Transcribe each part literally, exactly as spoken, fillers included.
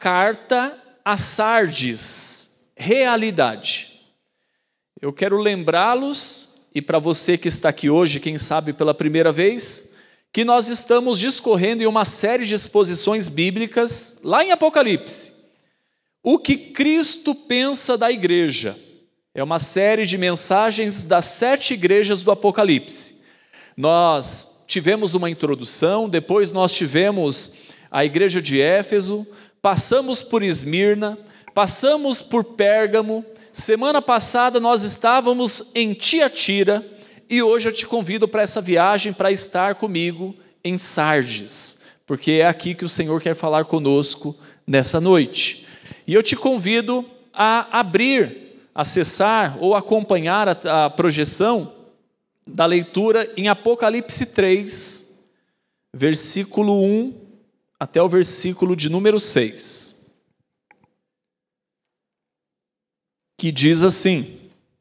carta a Sardes, realidade. Eu quero lembrá-los, e para você que está aqui hoje, quem sabe pela primeira vez, que nós estamos discorrendo em uma série de exposições bíblicas, lá em Apocalipse. O que Cristo pensa da igreja. É uma série de mensagens das sete igrejas do Apocalipse. Nós tivemos uma introdução, depois nós tivemos a igreja de Éfeso, passamos por Esmirna, passamos por Pérgamo, semana passada nós estávamos em Tiatira, e hoje eu te convido para essa viagem, para estar comigo em Sardes, porque é aqui que o Senhor quer falar conosco nessa noite. E eu te convido a abrir, acessar ou acompanhar a, a projeção da leitura em Apocalipse três, versículo um até o versículo de número seis, que diz assim: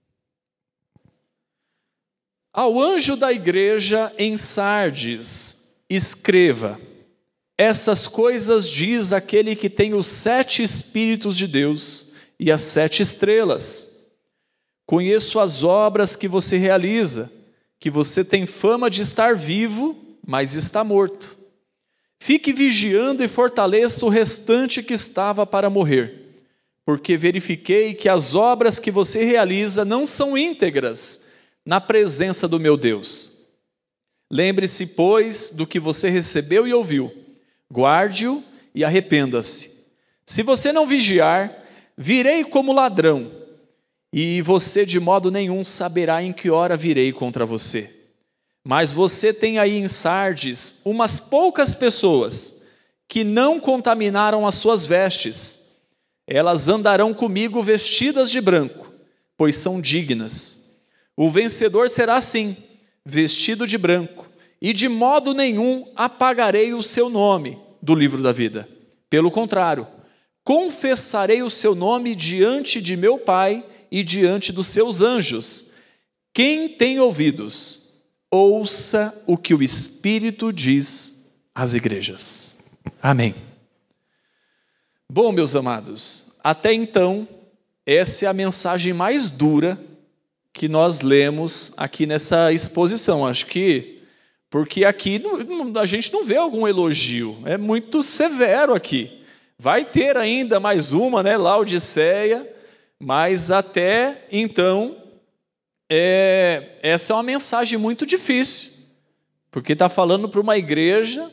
ao anjo da igreja em Sardes, escreva: essas coisas diz aquele que tem os sete Espíritos de Deus e as sete estrelas. Conheço as obras que você realiza, que você tem fama de estar vivo, mas está morto. Fique vigiando e fortaleça o restante que estava para morrer, porque verifiquei que as obras que você realiza não são íntegras na presença do meu Deus. Lembre-se, pois, do que você recebeu e ouviu, guarde-o e arrependa-se. Se você não vigiar, virei como ladrão, e você de modo nenhum saberá em que hora virei contra você. Mas você tem aí em Sardes umas poucas pessoas que não contaminaram as suas vestes. Elas andarão comigo vestidas de branco, pois são dignas. O vencedor será assim, vestido de branco, e de modo nenhum apagarei o seu nome do livro da vida. Pelo contrário, confessarei o seu nome diante de meu Pai e diante dos seus anjos. Quem tem ouvidos, ouça o que o Espírito diz às igrejas. Amém. Bom, meus amados, até então, essa é a mensagem mais dura que nós lemos aqui nessa exposição. Acho que, porque aqui não, a gente não vê algum elogio, é muito severo aqui. Vai ter ainda mais uma, né, Laodiceia, mas até então, é, essa é uma mensagem muito difícil, porque está falando para uma igreja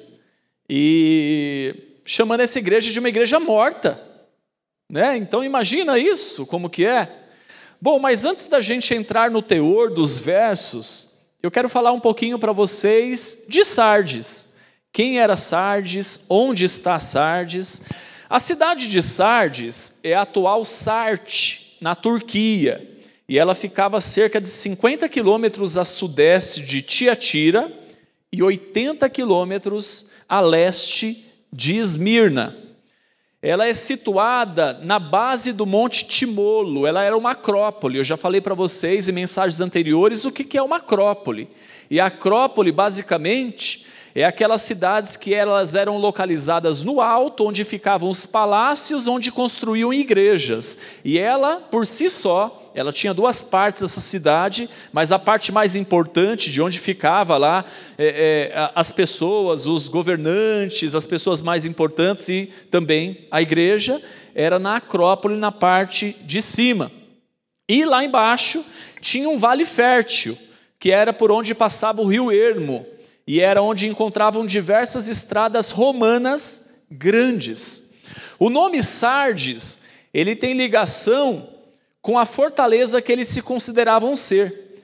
e chamando essa igreja de uma igreja morta, né? Então imagina isso, como que é. Bom, mas antes da gente entrar no teor dos versos, eu quero falar um pouquinho para vocês de Sardes. Quem era Sardes? Onde está Sardes? A cidade de Sardes é a atual Sarte, na Turquia, e ela ficava a cerca de cinquenta quilômetros a sudeste de Tiatira e oitenta quilômetros a leste de Esmirna. Ela é situada na base do Monte Timolo, ela era uma acrópole. Eu já falei para vocês em mensagens anteriores o que é uma acrópole. E a acrópole, basicamente, é aquelas cidades que elas eram localizadas no alto, onde ficavam os palácios, onde construíam igrejas. E ela, por si só, ela tinha duas partes dessa cidade, mas a parte mais importante, de onde ficava lá é, é, as pessoas, os governantes, as pessoas mais importantes e também a igreja, era na acrópole, na parte de cima. E lá embaixo tinha um vale fértil, que era por onde passava o rio Ermo, e era onde encontravam diversas estradas romanas grandes. O nome Sardes, ele tem ligação com a fortaleza que eles se consideravam ser,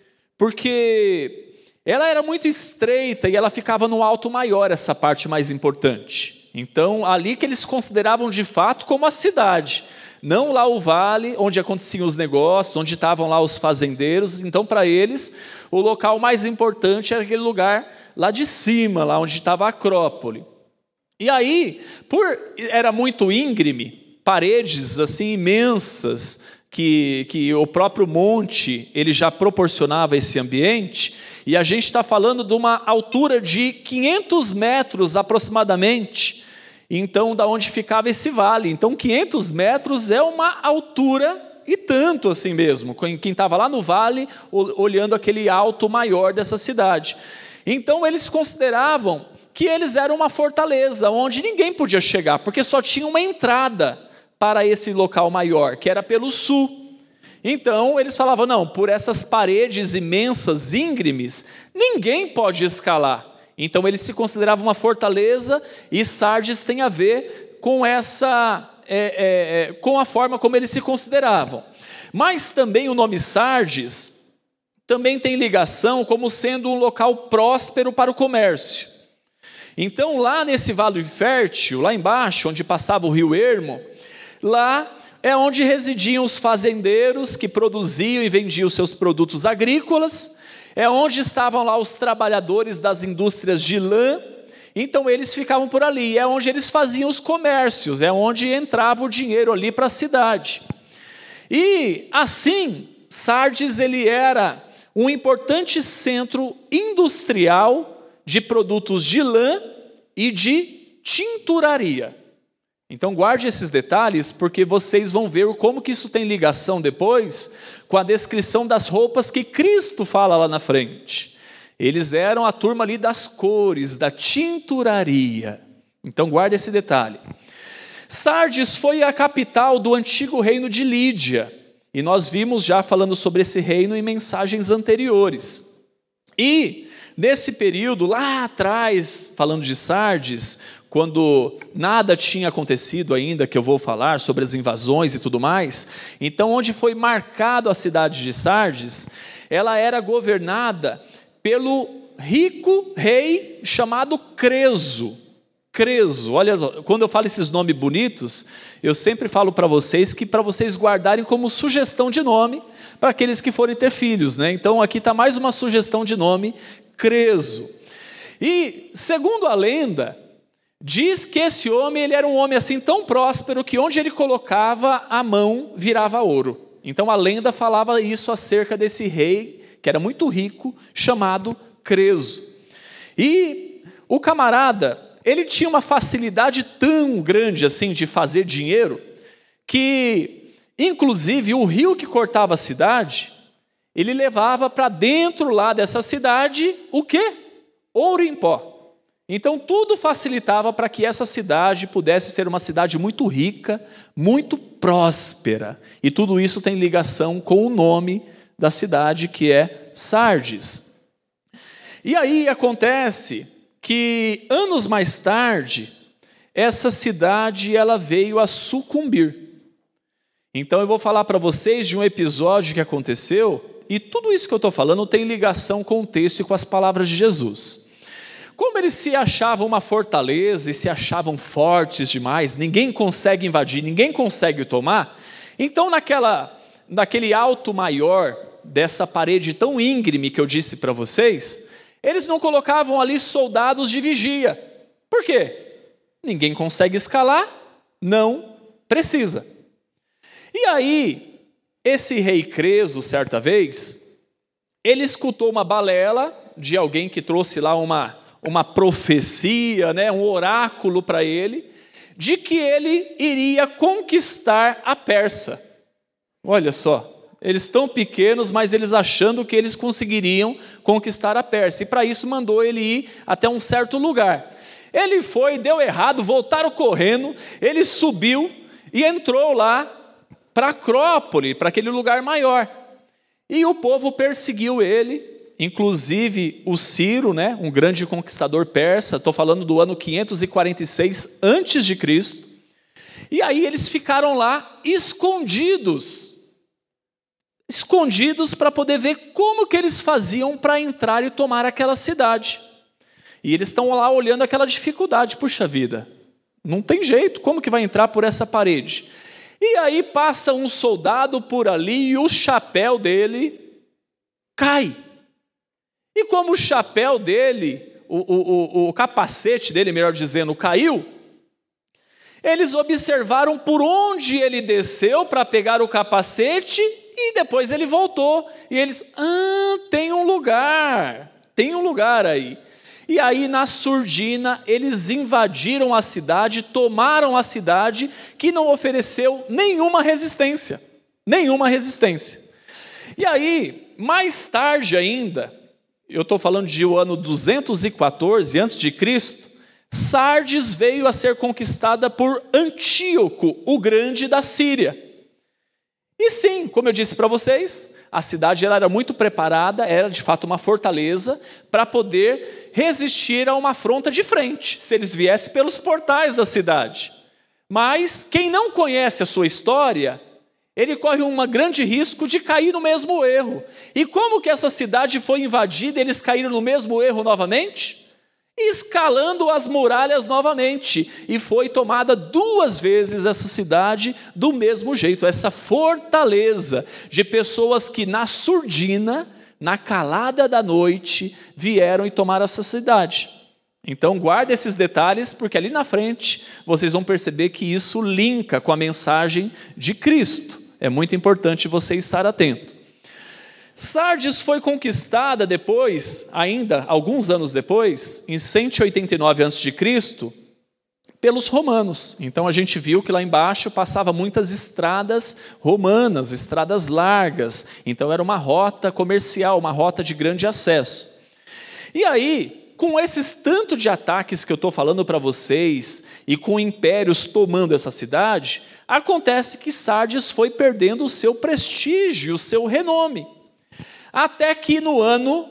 porque ela era muito estreita e ela ficava no alto maior, essa parte mais importante. Então, ali que eles consideravam de fato como a cidade, não lá o vale, onde aconteciam os negócios, onde estavam lá os fazendeiros. Então, para eles, o local mais importante era aquele lugar lá de cima, lá onde estava a acrópole. E aí, por era muito íngreme, paredes assim imensas, que, que o próprio monte ele já proporcionava esse ambiente, e a gente está falando de uma altura de quinhentos metros aproximadamente, então da onde ficava esse vale. Então quinhentos metros é uma altura e tanto assim mesmo, quem estava lá no vale olhando aquele alto maior dessa cidade. Então eles consideravam que eles eram uma fortaleza, onde ninguém podia chegar, porque só tinha uma entrada para esse local maior, que era pelo sul. Então eles falavam, não, por essas paredes imensas, íngremes, ninguém pode escalar. Então eles se consideravam uma fortaleza, e Sardes tem a ver com essa... É, é, com a forma como eles se consideravam. Mas também o nome Sardes também tem ligação como sendo um local próspero para o comércio. Então lá nesse vale fértil, lá embaixo, onde passava o rio Ermo, lá é onde residiam os fazendeiros que produziam e vendiam seus produtos agrícolas, é onde estavam lá os trabalhadores das indústrias de lã. Então eles ficavam por ali, é onde eles faziam os comércios, é onde entrava o dinheiro ali para a cidade. E assim, Sardes ele era um importante centro industrial de produtos de lã e de tinturaria. Então guarde esses detalhes, porque vocês vão ver como que isso tem ligação depois com a descrição das roupas que Cristo fala lá na frente. Eles eram a turma ali das cores, da tinturaria. Então guarde esse detalhe. Sardes foi a capital do antigo reino de Lídia. E nós vimos já falando sobre esse reino em mensagens anteriores. E nesse período, lá atrás, falando de Sardes, quando nada tinha acontecido ainda, que eu vou falar sobre as invasões e tudo mais, então onde foi marcado a cidade de Sardes, ela era governada pelo rico rei chamado Creso. Creso, olha, quando eu falo esses nomes bonitos, eu sempre falo para vocês que para vocês guardarem como sugestão de nome para aqueles que forem ter filhos, né? Então aqui está mais uma sugestão de nome, Creso. E segundo a lenda, diz que esse homem ele era um homem assim tão próspero que onde ele colocava a mão virava ouro. Então a lenda falava isso acerca desse rei que era muito rico, chamado Creso. E o camarada, ele tinha uma facilidade tão grande assim de fazer dinheiro, que inclusive o rio que cortava a cidade, ele levava para dentro lá dessa cidade, o quê? Ouro em pó. Então tudo facilitava para que essa cidade pudesse ser uma cidade muito rica, muito próspera. E tudo isso tem ligação com o nome da cidade, que é Sardes. E aí acontece que anos mais tarde, essa cidade ela veio a sucumbir. Então eu vou falar para vocês de um episódio que aconteceu, e tudo isso que eu estou falando tem ligação com o texto e com as palavras de Jesus. Como eles se achavam uma fortaleza e se achavam fortes demais, ninguém consegue invadir, ninguém consegue tomar, então naquela, naquele alto maior dessa parede tão íngreme que eu disse para vocês, eles não colocavam ali soldados de vigia. Por quê? Ninguém consegue escalar, não precisa. E aí, esse rei Creso, certa vez, ele escutou uma balela de alguém que trouxe lá uma, uma profecia, né, um oráculo para ele, de que ele iria conquistar a Pérsia. Olha só. Eles tão pequenos, mas eles achando que eles conseguiriam conquistar a Pérsia. E para isso mandou ele ir até um certo lugar. Ele foi, deu errado, voltaram correndo, ele subiu e entrou lá para Acrópole, para aquele lugar maior. E o povo perseguiu ele, inclusive o Ciro, né, um grande conquistador persa, estou falando do ano quinhentos e quarenta e seis antes de Cristo. E aí eles ficaram lá escondidos, escondidos para poder ver como que eles faziam para entrar e tomar aquela cidade. E eles estão lá olhando aquela dificuldade, puxa vida, não tem jeito, como que vai entrar por essa parede? E aí passa um soldado por ali e o chapéu dele cai. E como o chapéu dele, o, o, o, o capacete dele, melhor dizendo, caiu, eles observaram por onde ele desceu para pegar o capacete e depois ele voltou. E eles, ah, tem um lugar, tem um lugar aí. E aí, na surdina, eles invadiram a cidade, tomaram a cidade, que não ofereceu nenhuma resistência. Nenhuma resistência. E aí, mais tarde ainda, eu estou falando de o ano duzentos e quatorze antes de Cristo, Sardes veio a ser conquistada por Antíoco, o Grande da Síria. E sim, como eu disse para vocês, a cidade ela era muito preparada, era de fato uma fortaleza, para poder resistir a uma afronta de frente, se eles viessem pelos portais da cidade. Mas quem não conhece a sua história, ele corre um grande risco de cair no mesmo erro. E como que essa cidade foi invadida, eles caíram no mesmo erro novamente? Escalando as muralhas novamente, e foi tomada duas vezes essa cidade do mesmo jeito, essa fortaleza de pessoas que na surdina, na calada da noite, vieram e tomaram essa cidade. Então guarda esses detalhes, porque ali na frente vocês vão perceber que isso linka com a mensagem de Cristo. É muito importante você estar atento. Sardes foi conquistada depois, ainda alguns anos depois, em cento e oitenta e nove antes de Cristo, pelos romanos. Então a gente viu que lá embaixo passava muitas estradas romanas, estradas largas. Então era uma rota comercial, uma rota de grande acesso. E aí, com esses tanto de ataques que eu estou falando para vocês, e com impérios tomando essa cidade, acontece que Sardes foi perdendo o seu prestígio, o seu renome. Até que no ano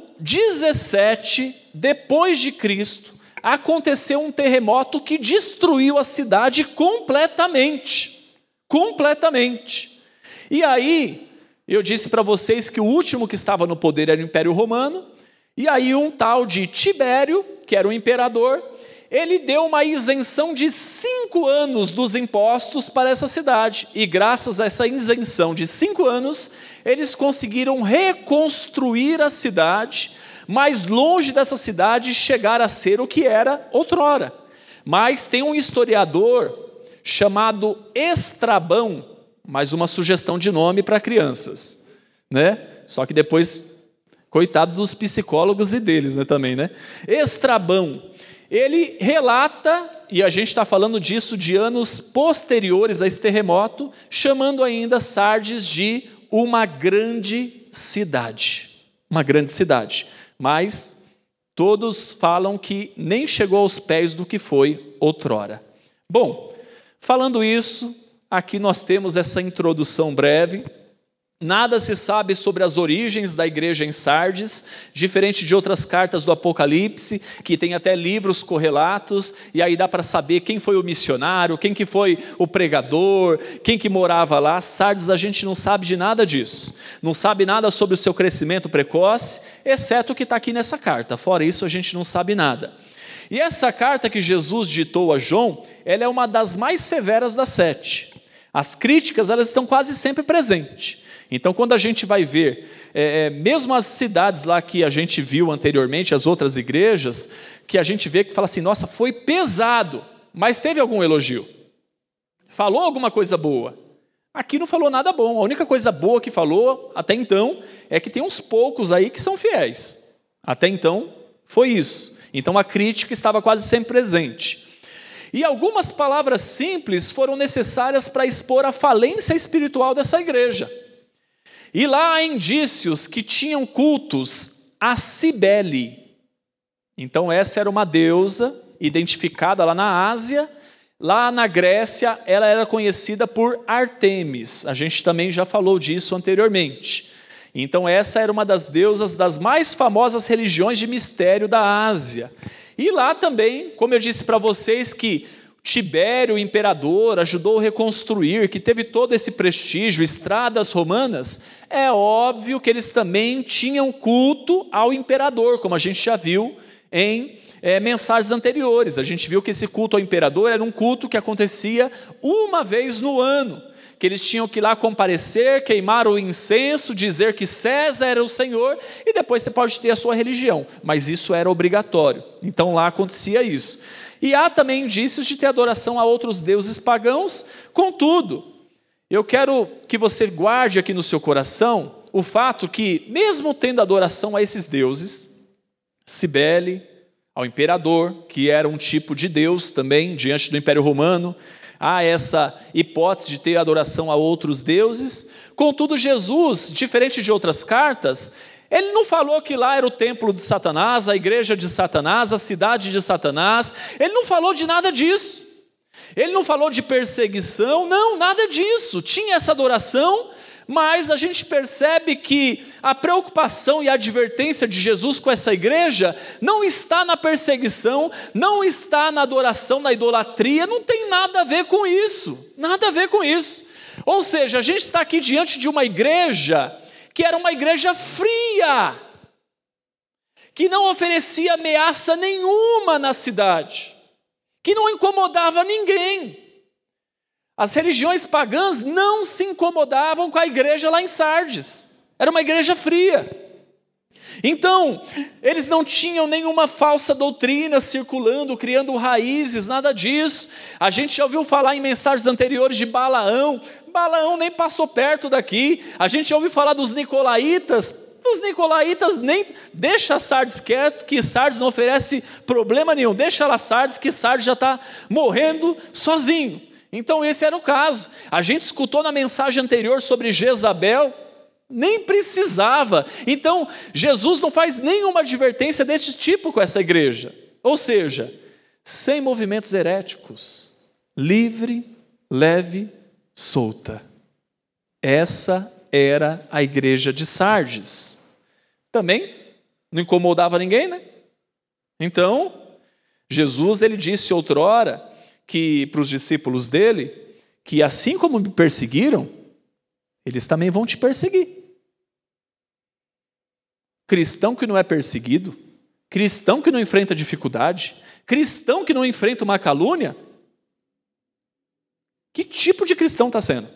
dezessete depois de Cristo, aconteceu um terremoto que destruiu a cidade completamente. Completamente. E aí, eu disse para vocês que o último que estava no poder era o Império Romano, e aí um tal de Tibério, que era o imperador, ele deu uma isenção de cinco anos dos impostos para essa cidade. E graças a essa isenção de cinco anos, eles conseguiram reconstruir a cidade, mas longe dessa cidade chegar a ser o que era outrora. Mas tem um historiador chamado Estrabão, mais uma sugestão de nome para crianças, né? Só que depois, coitado dos psicólogos e deles, né, também, né? Estrabão. Ele relata, e a gente está falando disso de anos posteriores a esse terremoto, chamando ainda Sardes de uma grande cidade. Uma grande cidade. Mas todos falam que nem chegou aos pés do que foi outrora. Bom, falando isso, aqui nós temos essa introdução breve. Nada se sabe sobre as origens da igreja em Sardes, diferente de outras cartas do Apocalipse, que tem até livros correlatos, e aí dá para saber quem foi o missionário, quem que foi o pregador, quem que morava lá. Sardes a gente não sabe de nada disso, não sabe nada sobre o seu crescimento precoce, exceto o que está aqui nessa carta. Fora isso a gente não sabe nada. E essa carta que Jesus ditou a João, ela é uma das mais severas das sete. As críticas, elas estão quase sempre presentes. Então, quando a gente vai ver, é, mesmo as cidades lá que a gente viu anteriormente, as outras igrejas, que a gente vê que fala assim, nossa, foi pesado, mas teve algum elogio? Falou alguma coisa boa? Aqui não falou nada bom. A única coisa boa que falou, até então, é que tem uns poucos aí que são fiéis. Até então, foi isso. Então, a crítica estava quase sempre presente. E algumas palavras simples foram necessárias para expor a falência espiritual dessa igreja. E lá há indícios que tinham cultos a Cibele. Então essa era uma deusa identificada lá na Ásia. Lá na Grécia ela era conhecida por Ártemis. A gente também já falou disso anteriormente. Então essa era uma das deusas das mais famosas religiões de mistério da Ásia. E lá também, como eu disse para vocês, que Tibério, o imperador, ajudou a reconstruir, que teve todo esse prestígio, estradas romanas, é óbvio que eles também tinham culto ao imperador, como a gente já viu em é, mensagens anteriores. A gente viu que esse culto ao imperador era um culto que acontecia uma vez no ano, que eles tinham que ir lá comparecer, queimar o incenso, dizer que César era o Senhor, e depois você pode ter a sua religião, mas isso era obrigatório. Então lá acontecia isso. E há também indícios de ter adoração a outros deuses pagãos. Contudo, eu quero que você guarde aqui no seu coração o fato que, mesmo tendo adoração a esses deuses, Cibele, ao imperador, que era um tipo de Deus também, diante do Império Romano. Há essa hipótese de ter adoração a outros deuses. Contudo, Jesus, diferente de outras cartas, ele não falou que lá era o templo de Satanás, a igreja de Satanás, a cidade de Satanás. Ele não falou de nada disso. Ele não falou de perseguição, não, nada disso. Tinha essa adoração, mas a gente percebe que a preocupação e a advertência de Jesus com essa igreja não está na perseguição, não está na adoração, na idolatria, não tem nada a ver com isso, nada a ver com isso. Ou seja, a gente está aqui diante de uma igreja que era uma igreja fria, que não oferecia ameaça nenhuma na cidade, que não incomodava ninguém. As religiões pagãs não se incomodavam com a igreja lá em Sardes. Era uma igreja fria. Então, eles não tinham nenhuma falsa doutrina circulando, criando raízes, nada disso. A gente já ouviu falar em mensagens anteriores de Balaão. Balaão nem passou perto daqui. A gente já ouviu falar dos nicolaítas. Os nicolaítas nem deixa Sardes quieto, que Sardes não oferece problema nenhum. Deixa lá Sardes, que Sardes já está morrendo sozinho. Então esse era o caso. A gente escutou na mensagem anterior sobre Jezabel, nem precisava. Então Jesus não faz nenhuma advertência desse tipo com essa igreja. Ou seja, sem movimentos heréticos, livre, leve, solta. Essa era a igreja de Sardes. Também não incomodava ninguém, né? Então, Jesus ele disse outrora que para os discípulos dele, que assim como me perseguiram, eles também vão te perseguir. Cristão que não é perseguido, cristão que não enfrenta dificuldade, cristão que não enfrenta uma calúnia, que tipo de cristão está sendo?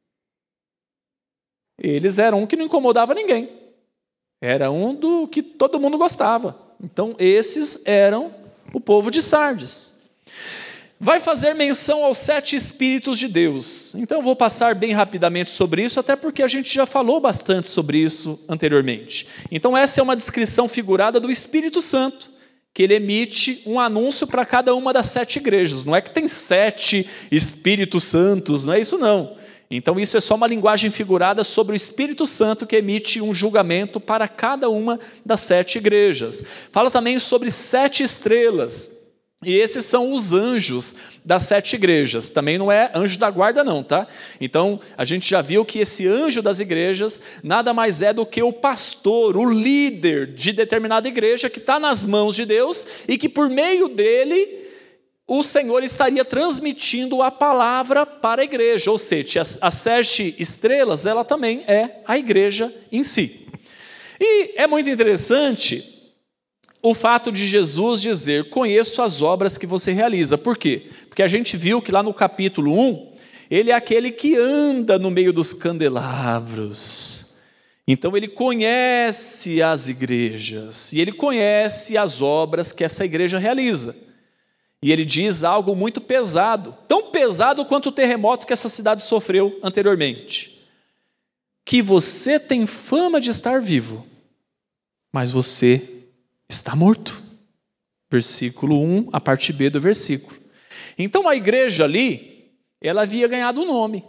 Eles eram um que não incomodava ninguém. Era um do que todo mundo gostava. Então, esses eram o povo de Sardes. Vai fazer menção aos sete Espíritos de Deus. Então, eu vou passar bem rapidamente sobre isso, até porque a gente já falou bastante sobre isso anteriormente. Então, essa é uma descrição figurada do Espírito Santo, que ele emite um anúncio para cada uma das sete igrejas. Não é que tem sete Espíritos Santos, não é isso não. Então isso é só uma linguagem figurada sobre o Espírito Santo que emite um julgamento para cada uma das sete igrejas. Fala também sobre sete estrelas, e esses são os anjos das sete igrejas. Também não é anjo da guarda não, tá? Então a gente já viu que esse anjo das igrejas nada mais é do que o pastor, o líder de determinada igreja que está nas mãos de Deus e que por meio dele o Senhor estaria transmitindo a palavra para a igreja, ou seja, as, as sete estrelas, ela também é a igreja em si. E é muito interessante o fato de Jesus dizer, conheço as obras que você realiza. Por quê? Porque a gente viu que lá no capítulo um, ele é aquele que anda no meio dos candelabros. Então ele conhece as igrejas, e ele conhece as obras que essa igreja realiza. E ele diz algo muito pesado, tão pesado quanto o terremoto que essa cidade sofreu anteriormente. Que você tem fama de estar vivo, mas você está morto. Versículo um, a parte B do versículo. Então a igreja ali, ela havia ganhado um nome.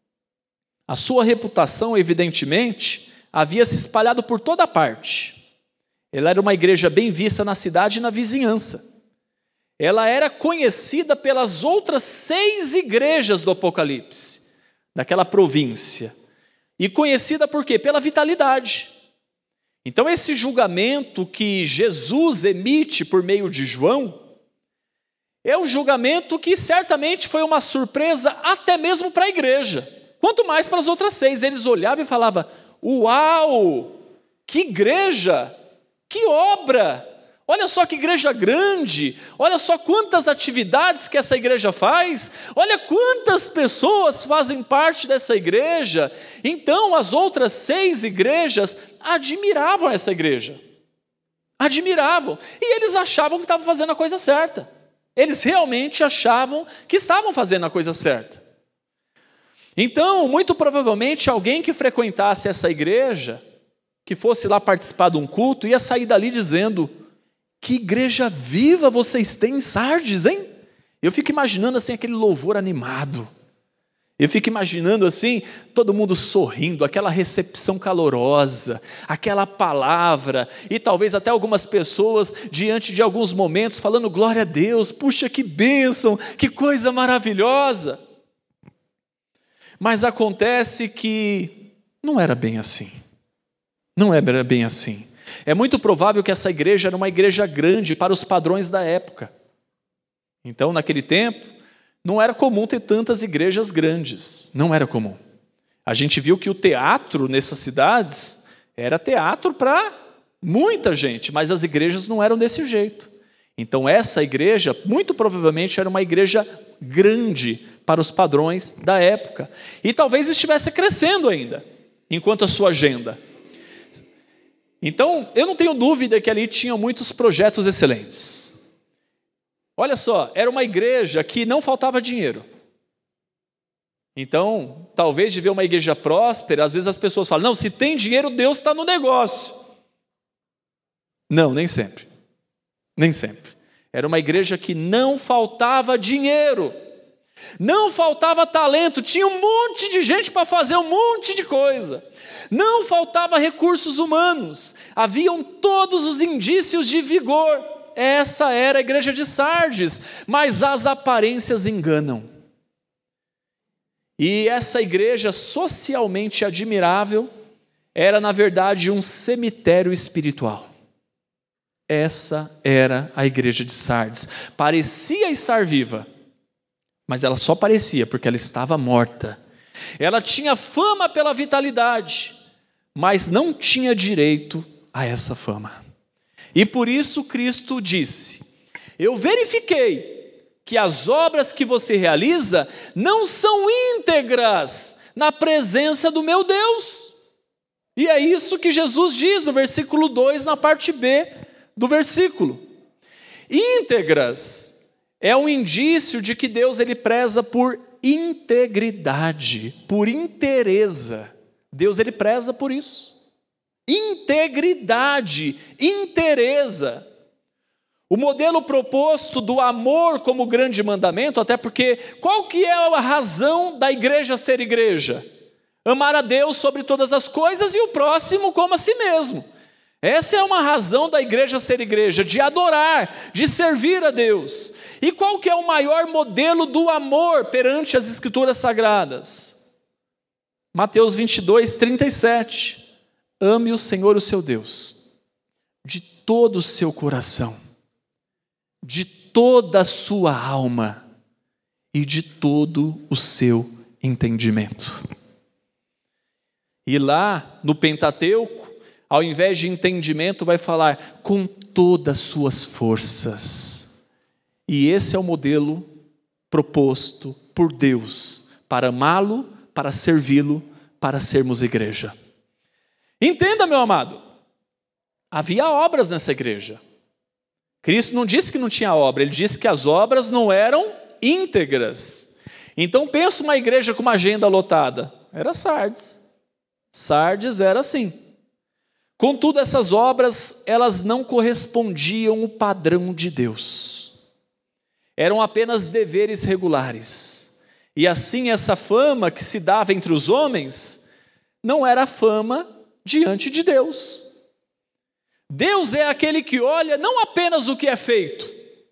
A sua reputação, evidentemente, havia se espalhado por toda parte. Ela era uma igreja bem vista na cidade e na vizinhança. Ela era conhecida pelas outras seis igrejas do Apocalipse, daquela província. E conhecida por quê? Pela vitalidade. Então esse julgamento que Jesus emite por meio de João, é um julgamento que certamente foi uma surpresa até mesmo para a igreja. Quanto mais para as outras seis. Eles olhavam e falavam, uau, que igreja, que obra! Olha só que igreja grande, olha só quantas atividades que essa igreja faz, olha quantas pessoas fazem parte dessa igreja. Então as outras seis igrejas admiravam essa igreja, admiravam, e eles achavam que estavam fazendo a coisa certa, eles realmente achavam que estavam fazendo a coisa certa. Então, muito provavelmente alguém que frequentasse essa igreja, que fosse lá participar de um culto, ia sair dali dizendo, Que igreja viva vocês têm em Sardes, hein? Eu fico imaginando assim aquele louvor animado. Eu fico imaginando assim, todo mundo sorrindo, aquela recepção calorosa, aquela palavra, e talvez até algumas pessoas, diante de alguns momentos, falando glória a Deus, puxa que bênção, que coisa maravilhosa. Mas acontece que não era bem assim, não era bem assim. É muito provável que essa igreja era uma igreja grande para os padrões da época. Então, naquele tempo, não era comum ter tantas igrejas grandes, não era comum. A gente viu que o teatro nessas cidades era teatro para muita gente, mas as igrejas não eram desse jeito. Então essa igreja, muito provavelmente, era uma igreja grande para os padrões da época. E talvez estivesse crescendo ainda, enquanto a sua agenda. Então, eu não tenho dúvida que ali tinham muitos projetos excelentes. Olha só, era uma igreja que não faltava dinheiro. Então, talvez de ver uma igreja próspera, às vezes as pessoas falam, não, se tem dinheiro, Deus está no negócio. Não, nem sempre. Nem sempre. Era uma igreja que não faltava dinheiro. Não faltava talento, tinha um monte de gente para fazer um monte de coisa. Não faltava recursos humanos. Haviam todos os indícios de vigor. Essa era a igreja de Sardes, mas as aparências enganam. E essa igreja socialmente admirável era, na verdade, um cemitério espiritual. Essa era a igreja de Sardes. Parecia estar viva, mas ela só parecia porque ela estava morta. Ela tinha fama pela vitalidade, mas não tinha direito a essa fama. E por isso Cristo disse, eu verifiquei que as obras que você realiza não são íntegras na presença do meu Deus. E é isso que Jesus diz no versículo dois, na parte B do versículo. Íntegras é um indício de que Deus ele preza por integridade, por inteireza. Deus ele preza por isso. Integridade, inteireza. O modelo proposto do amor como grande mandamento, até porque qual que é a razão da igreja ser igreja? Amar a Deus sobre todas as coisas e o próximo como a si mesmo. Essa é uma razão da igreja ser igreja, de adorar, de servir a Deus. E qual que é o maior modelo do amor perante as Escrituras Sagradas? Mateus vinte e dois, trinta e sete. Ame o Senhor, o seu Deus, de todo o seu coração, de toda a sua alma e de todo o seu entendimento. E lá no Pentateuco, ao invés de entendimento, vai falar com todas as suas forças. E esse é o modelo proposto por Deus para amá-lo, para servi-lo, para sermos igreja. Entenda, meu amado, havia obras nessa igreja. Cristo não disse que não tinha obra, ele disse que as obras não eram íntegras. Então pensa uma igreja com uma agenda lotada. Era Sardes. Sardes era assim. Contudo, essas obras, elas não correspondiam ao padrão de Deus. Eram apenas deveres regulares. E assim essa fama que se dava entre os homens, não era fama diante de Deus. Deus é aquele que olha não apenas o que é feito,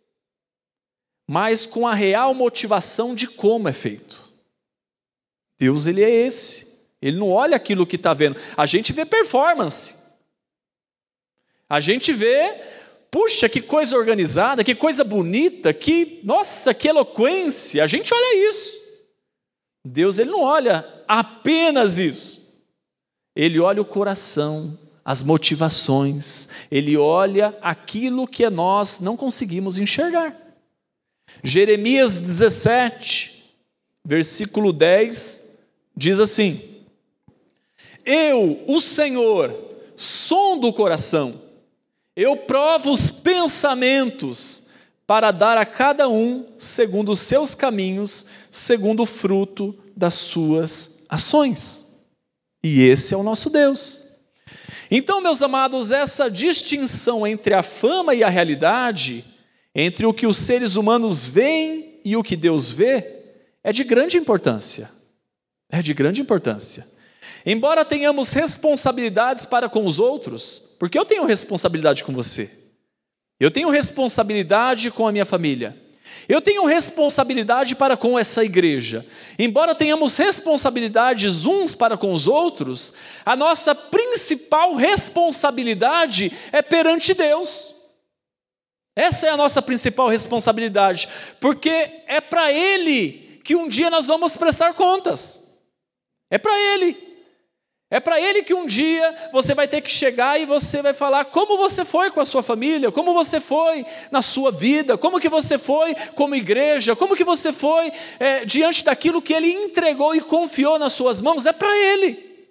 mas com a real motivação de como é feito. Deus, ele é esse. Ele não olha aquilo que está vendo. A gente vê performance. A gente vê, puxa, que coisa organizada, que coisa bonita, que, nossa, que eloquência. A gente olha isso. Deus, ele não olha apenas isso. Ele olha o coração, as motivações, ele olha aquilo que nós não conseguimos enxergar. Jeremias dezessete, versículo dez, diz assim: Eu, o Senhor, sondo o coração, eu provo os pensamentos, para dar a cada um segundo os seus caminhos, segundo o fruto das suas ações. E esse é o nosso Deus. Então, meus amados, essa distinção entre a fama e a realidade, entre o que os seres humanos veem e o que Deus vê, é de grande importância. É de grande importância. Embora tenhamos responsabilidades para com os outros, porque eu tenho responsabilidade com você, eu tenho responsabilidade com a minha família, eu tenho responsabilidade para com essa igreja. Embora tenhamos responsabilidades uns para com os outros, a nossa principal responsabilidade é perante Deus. Essa é a nossa principal responsabilidade, porque é para Ele que um dia nós vamos prestar contas. É para Ele. É para Ele que um dia você vai ter que chegar e você vai falar como você foi com a sua família, como você foi na sua vida, como que você foi como igreja, como que você foi é, diante daquilo que Ele entregou e confiou nas suas mãos. É para Ele.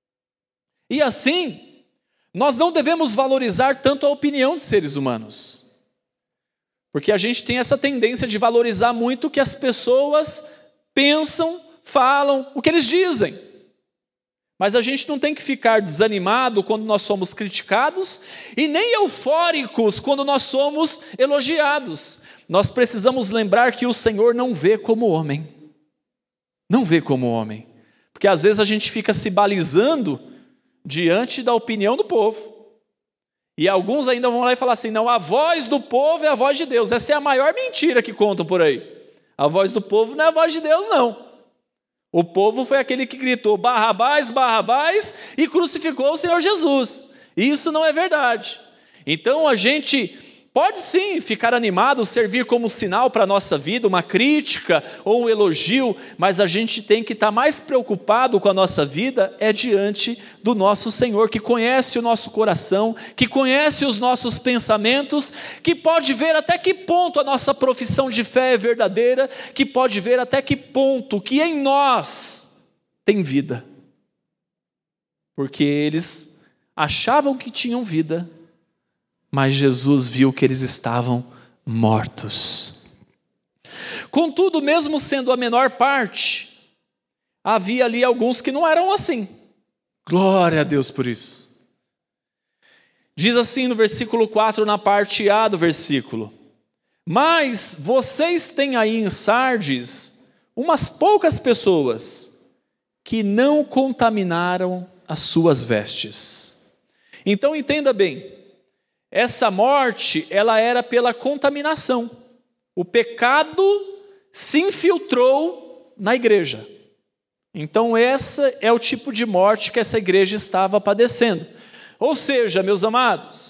E assim, nós não devemos valorizar tanto a opinião de seres humanos, porque a gente tem essa tendência de valorizar muito o que as pessoas pensam, falam, o que eles dizem. Mas a gente não tem que ficar desanimado quando nós somos criticados e nem eufóricos quando nós somos elogiados. Nós precisamos lembrar que o Senhor não vê como homem. Não vê como homem. Porque às vezes a gente fica se balizando diante da opinião do povo. E alguns ainda vão lá e falar assim, não, a voz do povo é a voz de Deus. Essa é a maior mentira que contam por aí. A voz do povo não é a voz de Deus, não. O povo foi aquele que gritou Barrabás, Barrabás e crucificou o Senhor Jesus. Isso não é verdade. Então a gente pode sim ficar animado, servir como sinal para a nossa vida, uma crítica ou um elogio, mas a gente tem que estar mais preocupado com a nossa vida é diante do nosso Senhor, que conhece o nosso coração, que conhece os nossos pensamentos, que pode ver até que ponto a nossa profissão de fé é verdadeira, que pode ver até que ponto que em nós tem vida. Porque eles achavam que tinham vida, mas Jesus viu que eles estavam mortos. Contudo, mesmo sendo a menor parte, havia ali alguns que não eram assim. Glória a Deus por isso. Diz assim no versículo quatro, na parte A do versículo: mas vocês têm aí em Sardes umas poucas pessoas que não contaminaram as suas vestes. Então entenda bem, essa morte, ela era pela contaminação. O pecado se infiltrou na igreja. Então esse é o tipo de morte que essa igreja estava padecendo. Ou seja, meus amados,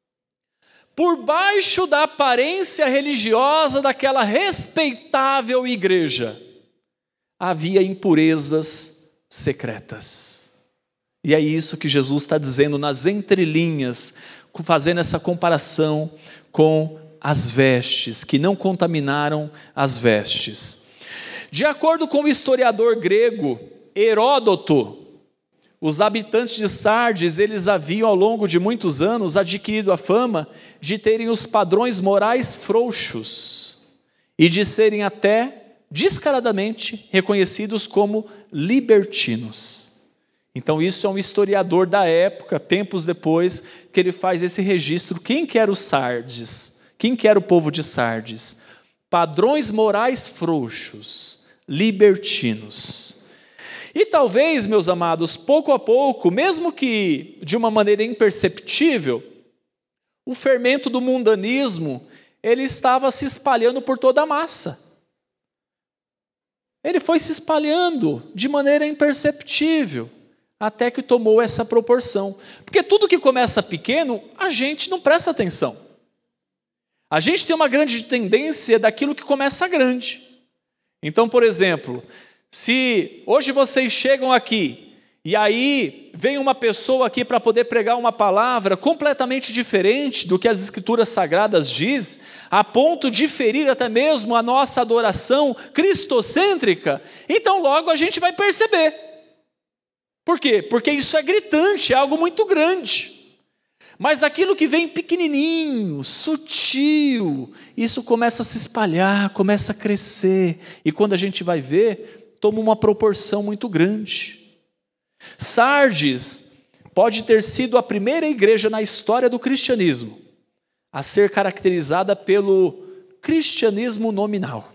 por baixo da aparência religiosa daquela respeitável igreja, havia impurezas secretas. E é isso que Jesus está dizendo nas entrelinhas, fazendo essa comparação com as vestes, que não contaminaram as vestes. De acordo com o historiador grego Heródoto, os habitantes de Sardes, eles haviam ao longo de muitos anos adquirido a fama de terem os padrões morais frouxos e de serem até descaradamente reconhecidos como libertinos. Então isso é um historiador da época, tempos depois, que ele faz esse registro. Quem que era o Sardes? Quem que era o povo de Sardes? Padrões morais frouxos, libertinos. E talvez, meus amados, pouco a pouco, mesmo que de uma maneira imperceptível, o fermento do mundanismo, ele estava se espalhando por toda a massa. Ele foi se espalhando de maneira imperceptível, até que tomou essa proporção. Porque tudo que começa pequeno, a gente não presta atenção. A gente tem uma grande tendência daquilo que começa grande. Então, por exemplo, se hoje vocês chegam aqui, e aí vem uma pessoa aqui para poder pregar uma palavra completamente diferente do que as Escrituras Sagradas diz, a ponto de ferir até mesmo a nossa adoração cristocêntrica, então logo a gente vai perceber. Por quê? Porque isso é gritante, é algo muito grande. Mas aquilo que vem pequenininho, sutil, isso começa a se espalhar, começa a crescer. E quando a gente vai ver, toma uma proporção muito grande. Sardes, pode ter sido a primeira igreja na história do cristianismo a ser caracterizada pelo cristianismo nominal.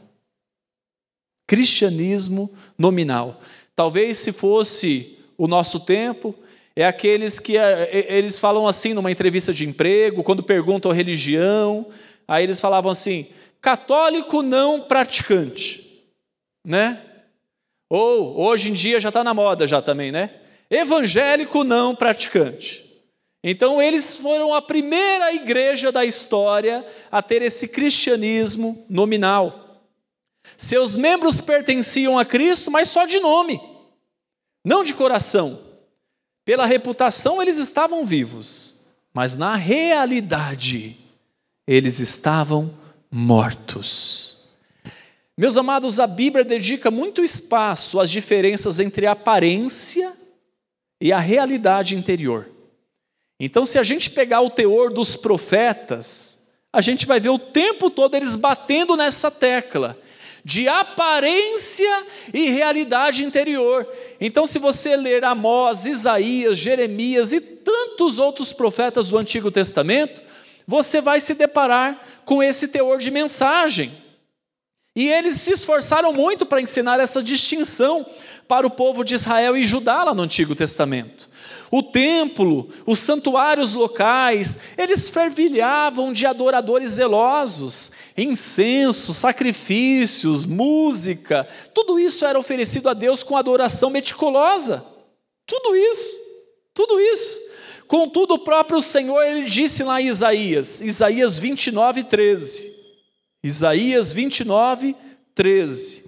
Cristianismo nominal. Talvez se fosse o nosso tempo, é aqueles que eles falam assim numa entrevista de emprego, quando perguntam a religião, aí eles falavam assim, católico não praticante, né? Ou, hoje em dia já está na moda já também, né? Evangélico não praticante. Então eles foram a primeira igreja da história a ter esse cristianismo nominal. Seus membros pertenciam a Cristo, mas só de nome, não de coração. Pela reputação eles estavam vivos, mas na realidade eles estavam mortos. Meus amados, a Bíblia dedica muito espaço às diferenças entre a aparência e a realidade interior. Então, se a gente pegar o teor dos profetas, a gente vai ver o tempo todo eles batendo nessa tecla de aparência e realidade interior. Então, se você ler Amós, Isaías, Jeremias e tantos outros profetas do Antigo Testamento, você vai se deparar com esse teor de mensagem. E eles se esforçaram muito para ensinar essa distinção para o povo de Israel e Judá lá no Antigo Testamento. O templo, os santuários locais, eles fervilhavam de adoradores zelosos, incenso, sacrifícios, música, tudo isso era oferecido a Deus com adoração meticulosa. Tudo isso, tudo isso. Contudo, o próprio Senhor, ele disse lá em Isaías, Isaías vinte e nove, treze. Isaías vinte e nove, treze.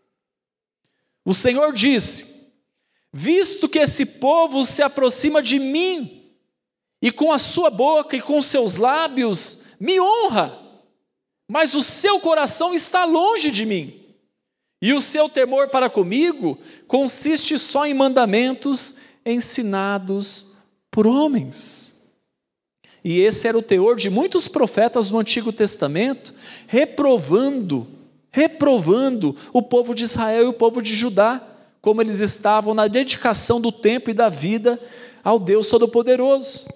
O Senhor disse, visto que esse povo se aproxima de mim, e com a sua boca e com seus lábios me honra, mas o seu coração está longe de mim, e o seu temor para comigo consiste só em mandamentos ensinados por homens. E esse era o teor de muitos profetas no Antigo Testamento, reprovando, reprovando o povo de Israel e o povo de Judá, como eles estavam na dedicação do tempo e da vida ao Deus Todo-Poderoso.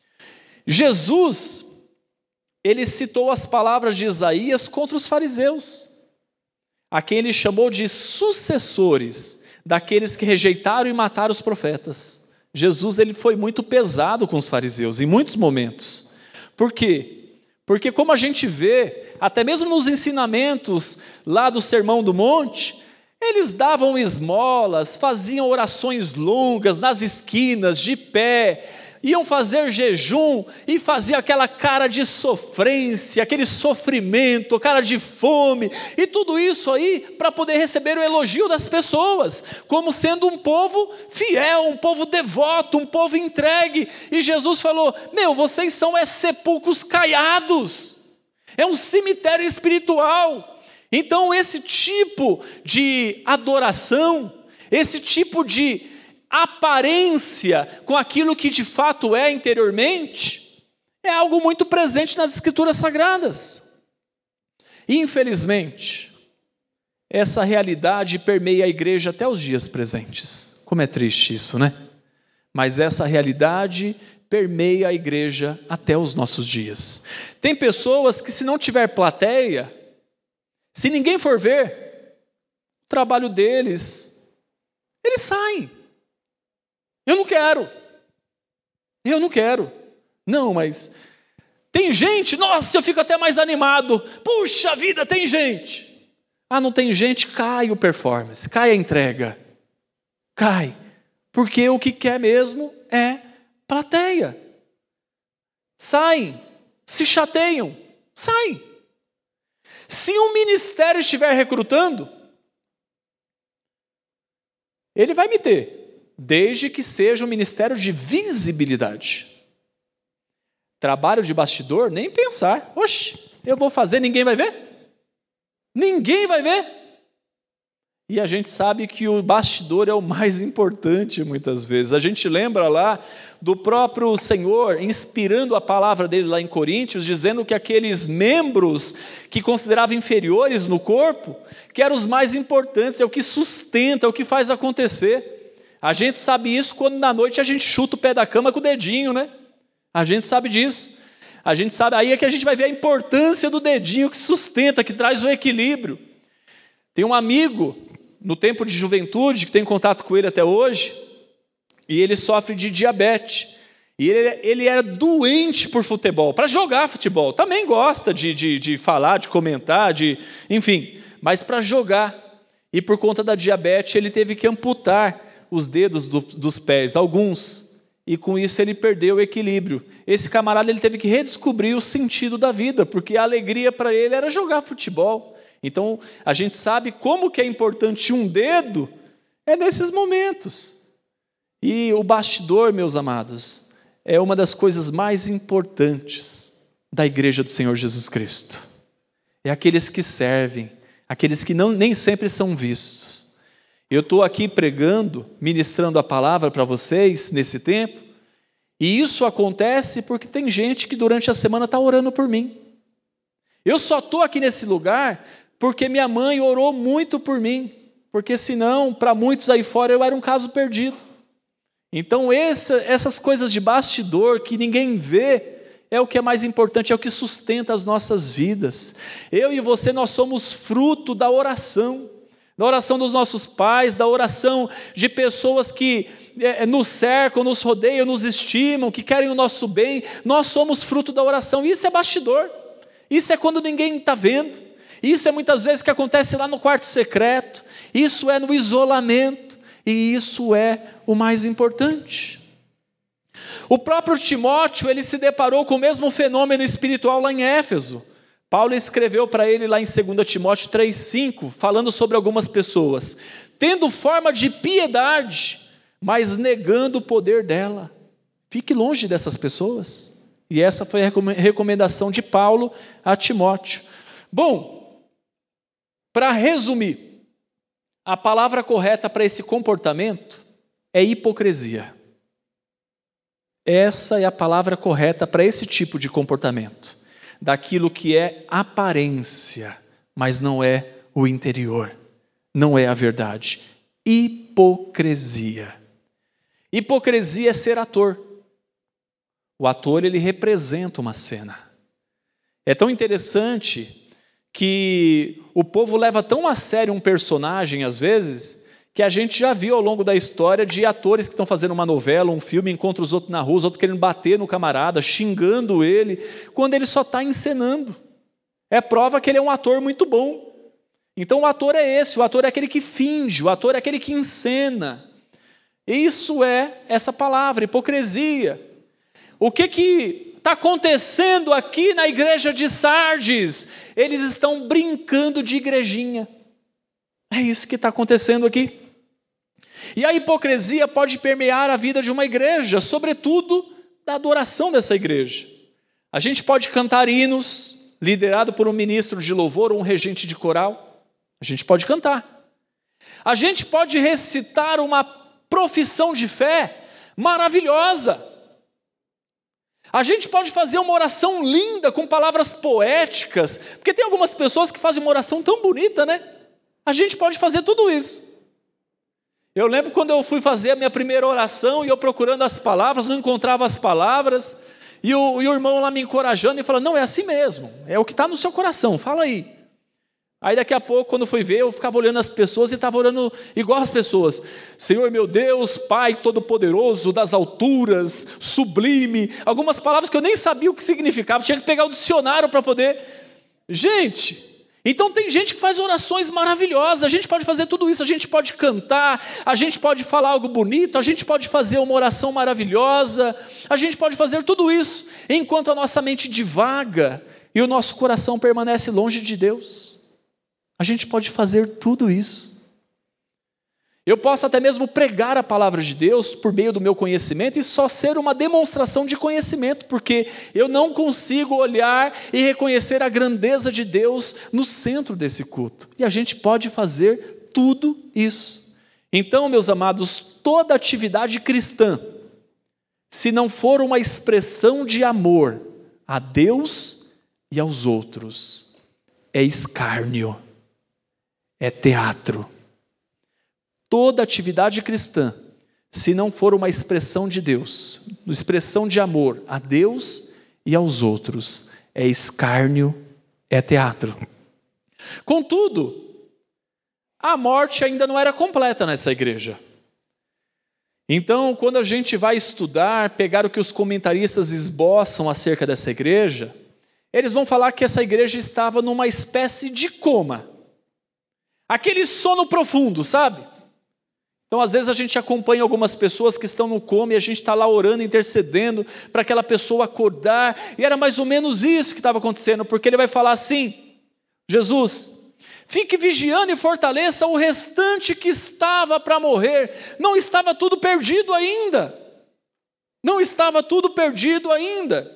Jesus, ele citou as palavras de Isaías contra os fariseus, a quem ele chamou de sucessores daqueles que rejeitaram e mataram os profetas. Jesus, ele foi muito pesado com os fariseus em muitos momentos. Por quê? Porque como a gente vê, até mesmo nos ensinamentos lá do Sermão do Monte, eles davam esmolas, faziam orações longas nas esquinas, de pé, iam fazer jejum e faziam aquela cara de sofrência, aquele sofrimento, cara de fome, e tudo isso aí para poder receber o elogio das pessoas, como sendo um povo fiel, um povo devoto, um povo entregue. E Jesus falou, meu, vocês são é, sepulcros caiados, é um cemitério espiritual. Então esse tipo de adoração, esse tipo de aparência com aquilo que de fato é interiormente, é algo muito presente nas Escrituras Sagradas. Infelizmente, essa realidade permeia a igreja até os dias presentes. Como é triste isso, né? Mas essa realidade permeia a igreja até os nossos dias. Tem pessoas que, se não tiver plateia, se ninguém for ver o trabalho deles, eles saem. Eu não quero. Eu não quero. Não, mas tem gente? Nossa, eu fico até mais animado. Puxa vida, tem gente. Ah, não tem gente? Cai o performance, cai a entrega. Cai. Porque o que quer mesmo é plateia. Saem, se chateiam, saem. Se um ministério estiver recrutando, ele vai me ter. Desde que seja um ministério de visibilidade. Trabalho de bastidor, nem pensar. Oxe, eu vou fazer, ninguém vai ver? Ninguém vai ver? E a gente sabe que o bastidor é o mais importante muitas vezes. A gente lembra lá do próprio Senhor inspirando a palavra dele lá em Coríntios, dizendo que aqueles membros que considerava inferiores no corpo, que eram os mais importantes, é o que sustenta, é o que faz acontecer. A gente sabe isso quando na noite a gente chuta o pé da cama com o dedinho, né? A gente sabe disso. A gente sabe, aí é que a gente vai ver a importância do dedinho que sustenta, que traz o equilíbrio. Tem um amigo, no tempo de juventude, que tem contato com ele até hoje, e ele sofre de diabetes. E ele, ele era doente por futebol, para jogar futebol. Também gosta de, de, de falar, de comentar, de, enfim, mas para jogar. E por conta da diabetes, ele teve que amputar os dedos do, dos pés, alguns. E com isso ele perdeu o equilíbrio. Esse camarada ele teve que redescobrir o sentido da vida, porque a alegria para ele era jogar futebol. Então, a gente sabe como que é importante um dedo, é nesses momentos. E o bastidor, meus amados, é uma das coisas mais importantes da igreja do Senhor Jesus Cristo. É aqueles que servem, aqueles que não, nem sempre são vistos. Eu estou aqui pregando, ministrando a palavra para vocês nesse tempo, e isso acontece porque tem gente que durante a semana está orando por mim. Eu só estou aqui nesse lugar porque minha mãe orou muito por mim, porque senão, para muitos aí fora, eu era um caso perdido. Então, essa, essas coisas de bastidor que ninguém vê, é o que é mais importante, é o que sustenta as nossas vidas. Eu e você, nós somos fruto da oração, da oração dos nossos pais, da oração de pessoas que é, nos cercam, nos rodeiam, nos estimam, que querem o nosso bem. Nós somos fruto da oração, isso é bastidor, isso é quando ninguém está vendo, isso é muitas vezes que acontece lá no quarto secreto, isso é no isolamento, e isso é o mais importante. O próprio Timóteo, ele se deparou com o mesmo fenômeno espiritual lá em Éfeso. Paulo escreveu para ele lá em dois Timóteo três, cinco, falando sobre algumas pessoas, tendo forma de piedade, mas negando o poder dela. Fique longe dessas pessoas. E essa foi a recomendação de Paulo a Timóteo. Bom, para resumir, a palavra correta para esse comportamento é hipocrisia. Essa é a palavra correta para esse tipo de comportamento. Daquilo que é aparência, mas não é o interior. Não é a verdade. Hipocrisia. Hipocrisia é ser ator. O ator, ele representa uma cena. É tão interessante que o povo leva tão a sério um personagem, às vezes, que a gente já viu ao longo da história de atores que estão fazendo uma novela, um filme, encontram os outros na rua, os outros querendo bater no camarada, xingando ele, quando ele só está encenando. É prova que ele é um ator muito bom. Então o ator é esse, o ator é aquele que finge, o ator é aquele que encena. Isso é essa palavra, hipocrisia. O que que está acontecendo aqui na igreja de Sardes? Eles estão brincando de igrejinha. É isso que está acontecendo aqui. E a hipocrisia pode permear a vida de uma igreja, sobretudo da adoração dessa igreja. A gente pode cantar hinos, liderado por um ministro de louvor ou um regente de coral. A gente pode cantar. A gente pode recitar uma profissão de fé maravilhosa. A gente pode fazer uma oração linda, com palavras poéticas, porque tem algumas pessoas que fazem uma oração tão bonita, né? A gente pode fazer tudo isso. Eu lembro quando eu fui fazer a minha primeira oração, e eu procurando as palavras, não encontrava as palavras, e o, e o irmão lá me encorajando, e falando, não, é assim mesmo, é o que está no seu coração, fala aí. Aí daqui a pouco, quando fui ver, eu ficava olhando as pessoas, e estava orando igual as pessoas. Senhor meu Deus, Pai Todo-Poderoso, das alturas, sublime, algumas palavras que eu nem sabia o que significava, tinha que pegar o dicionário para poder... Gente... Então tem gente que faz orações maravilhosas, a gente pode fazer tudo isso, a gente pode cantar, a gente pode falar algo bonito, a gente pode fazer uma oração maravilhosa, a gente pode fazer tudo isso, enquanto a nossa mente divaga e o nosso coração permanece longe de Deus. A gente pode fazer tudo isso. Eu posso até mesmo pregar a palavra de Deus por meio do meu conhecimento e só ser uma demonstração de conhecimento, porque eu não consigo olhar e reconhecer a grandeza de Deus no centro desse culto. E a gente pode fazer tudo isso. Então, meus amados, toda atividade cristã, se não for uma expressão de amor a Deus e aos outros, é escárnio, é teatro. Toda atividade cristã, se não for uma expressão de Deus, uma expressão de amor a Deus e aos outros, é escárnio, é teatro. Contudo, a morte ainda não era completa nessa igreja. Então, quando a gente vai estudar, pegar o que os comentaristas esboçam acerca dessa igreja, eles vão falar que essa igreja estava numa espécie de coma. Aquele sono profundo, sabe? Então, às vezes a gente acompanha algumas pessoas que estão no coma e a gente está lá orando, intercedendo para aquela pessoa acordar. E era mais ou menos isso que estava acontecendo, porque ele vai falar assim: Jesus, fique vigiando e fortaleça o restante que estava para morrer. Não estava tudo perdido ainda. Não estava tudo perdido ainda.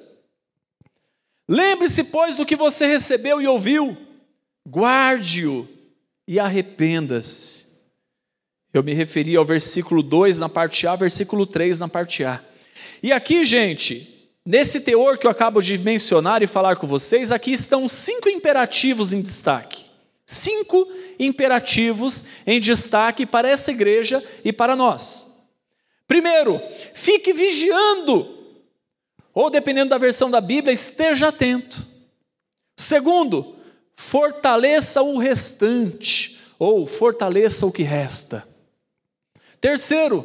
Lembre-se, pois, do que você recebeu e ouviu. Guarde-o e arrependa-se. Eu me referi ao versículo dois na parte A, versículo três na parte A. E aqui, gente, nesse teor que eu acabo de mencionar e falar com vocês, aqui estão cinco imperativos em destaque. Cinco imperativos em destaque para essa igreja e para nós. Primeiro, fique vigiando, ou dependendo da versão da Bíblia, esteja atento. Segundo, fortaleça o restante, ou fortaleça o que resta. Terceiro,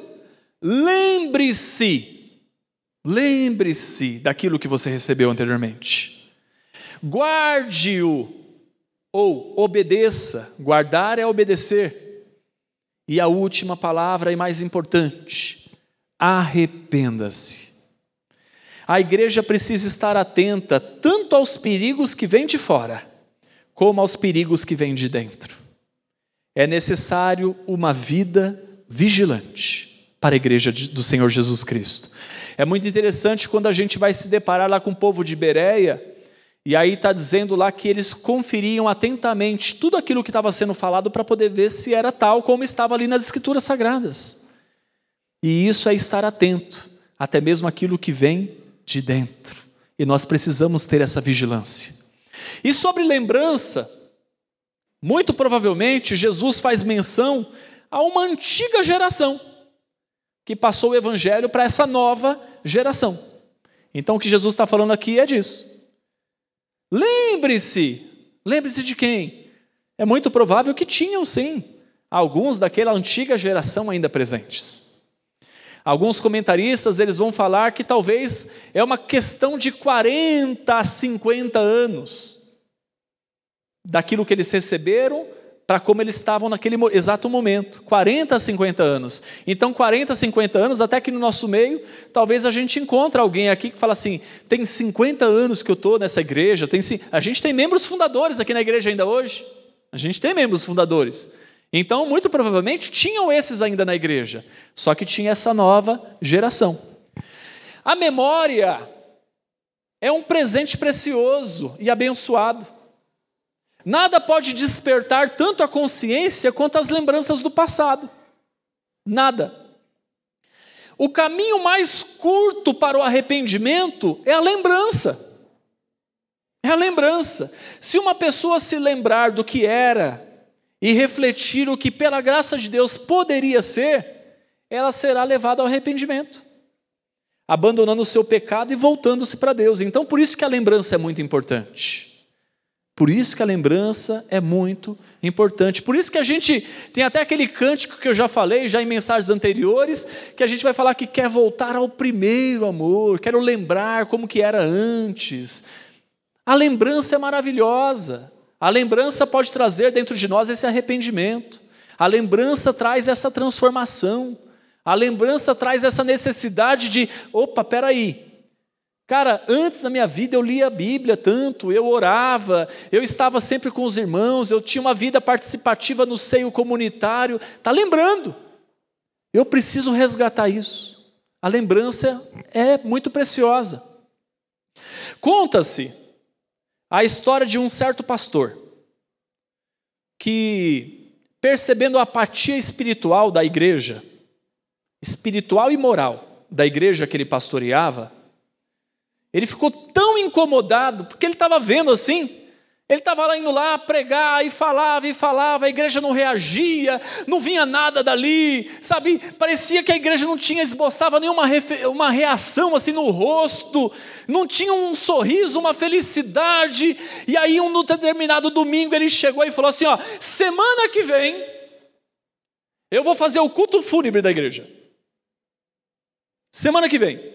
lembre-se, lembre-se daquilo que você recebeu anteriormente. Guarde-o, ou obedeça. Guardar é obedecer. E a última palavra e mais importante, arrependa-se. A igreja precisa estar atenta tanto aos perigos que vêm de fora, como aos perigos que vêm de dentro. É necessário uma vida vigilante para a igreja do Senhor Jesus Cristo. É muito interessante quando a gente vai se deparar lá com o povo de Bereia, e aí está dizendo lá que eles conferiam atentamente tudo aquilo que estava sendo falado para poder ver se era tal como estava ali nas Escrituras Sagradas. E isso é estar atento, até mesmo aquilo que vem de dentro. E nós precisamos ter essa vigilância. E sobre lembrança, muito provavelmente Jesus faz menção a uma antiga geração que passou o evangelho para essa nova geração. Então o que Jesus está falando aqui é disso. Lembre-se, lembre-se de quem? É muito provável que tinham sim, alguns daquela antiga geração ainda presentes. Alguns comentaristas eles vão falar que talvez é uma questão de quarenta a cinquenta anos, daquilo que eles receberam para como eles estavam naquele exato momento, quarenta a cinquenta anos. Então, quarenta a cinquenta anos, até que no nosso meio, talvez a gente encontre alguém aqui que fala assim, tem cinquenta anos que eu estou nessa igreja, tem, a gente tem membros fundadores aqui na igreja ainda hoje, a gente tem membros fundadores. Então, muito provavelmente, tinham esses ainda na igreja, só que tinha essa nova geração. A memória é um presente precioso e abençoado. Nada pode despertar tanto a consciência quanto as lembranças do passado. Nada. O caminho mais curto para o arrependimento é a lembrança. É a lembrança. Se uma pessoa se lembrar do que era e refletir o que pela graça de Deus poderia ser, ela será levada ao arrependimento, abandonando o seu pecado e voltando-se para Deus. Então, por isso que a lembrança é muito importante. Por isso que a lembrança é muito importante. Por isso que a gente tem até aquele cântico que eu já falei, já em mensagens anteriores, que a gente vai falar que quer voltar ao primeiro amor, quero lembrar como que era antes. A lembrança é maravilhosa. A lembrança pode trazer dentro de nós esse arrependimento. A lembrança traz essa transformação. A lembrança traz essa necessidade de, opa, peraí. Cara, antes da minha vida eu lia a Bíblia tanto, eu orava, eu estava sempre com os irmãos, eu tinha uma vida participativa no seio comunitário. Está lembrando? Eu preciso resgatar isso. A lembrança é muito preciosa. Conta-se a história de um certo pastor que, percebendo a apatia espiritual da igreja, espiritual e moral da igreja que ele pastoreava, ele ficou tão incomodado, porque ele estava vendo assim, Ele estava lá indo lá pregar e falava e falava, a igreja não reagia, não vinha nada dali, sabe? Parecia que a igreja não tinha, esboçava nenhuma refe- uma reação assim no rosto, não tinha um sorriso, uma felicidade. E aí, um determinado domingo, ele chegou e falou assim: ó, semana que vem, eu vou fazer o culto fúnebre da igreja. Semana que vem.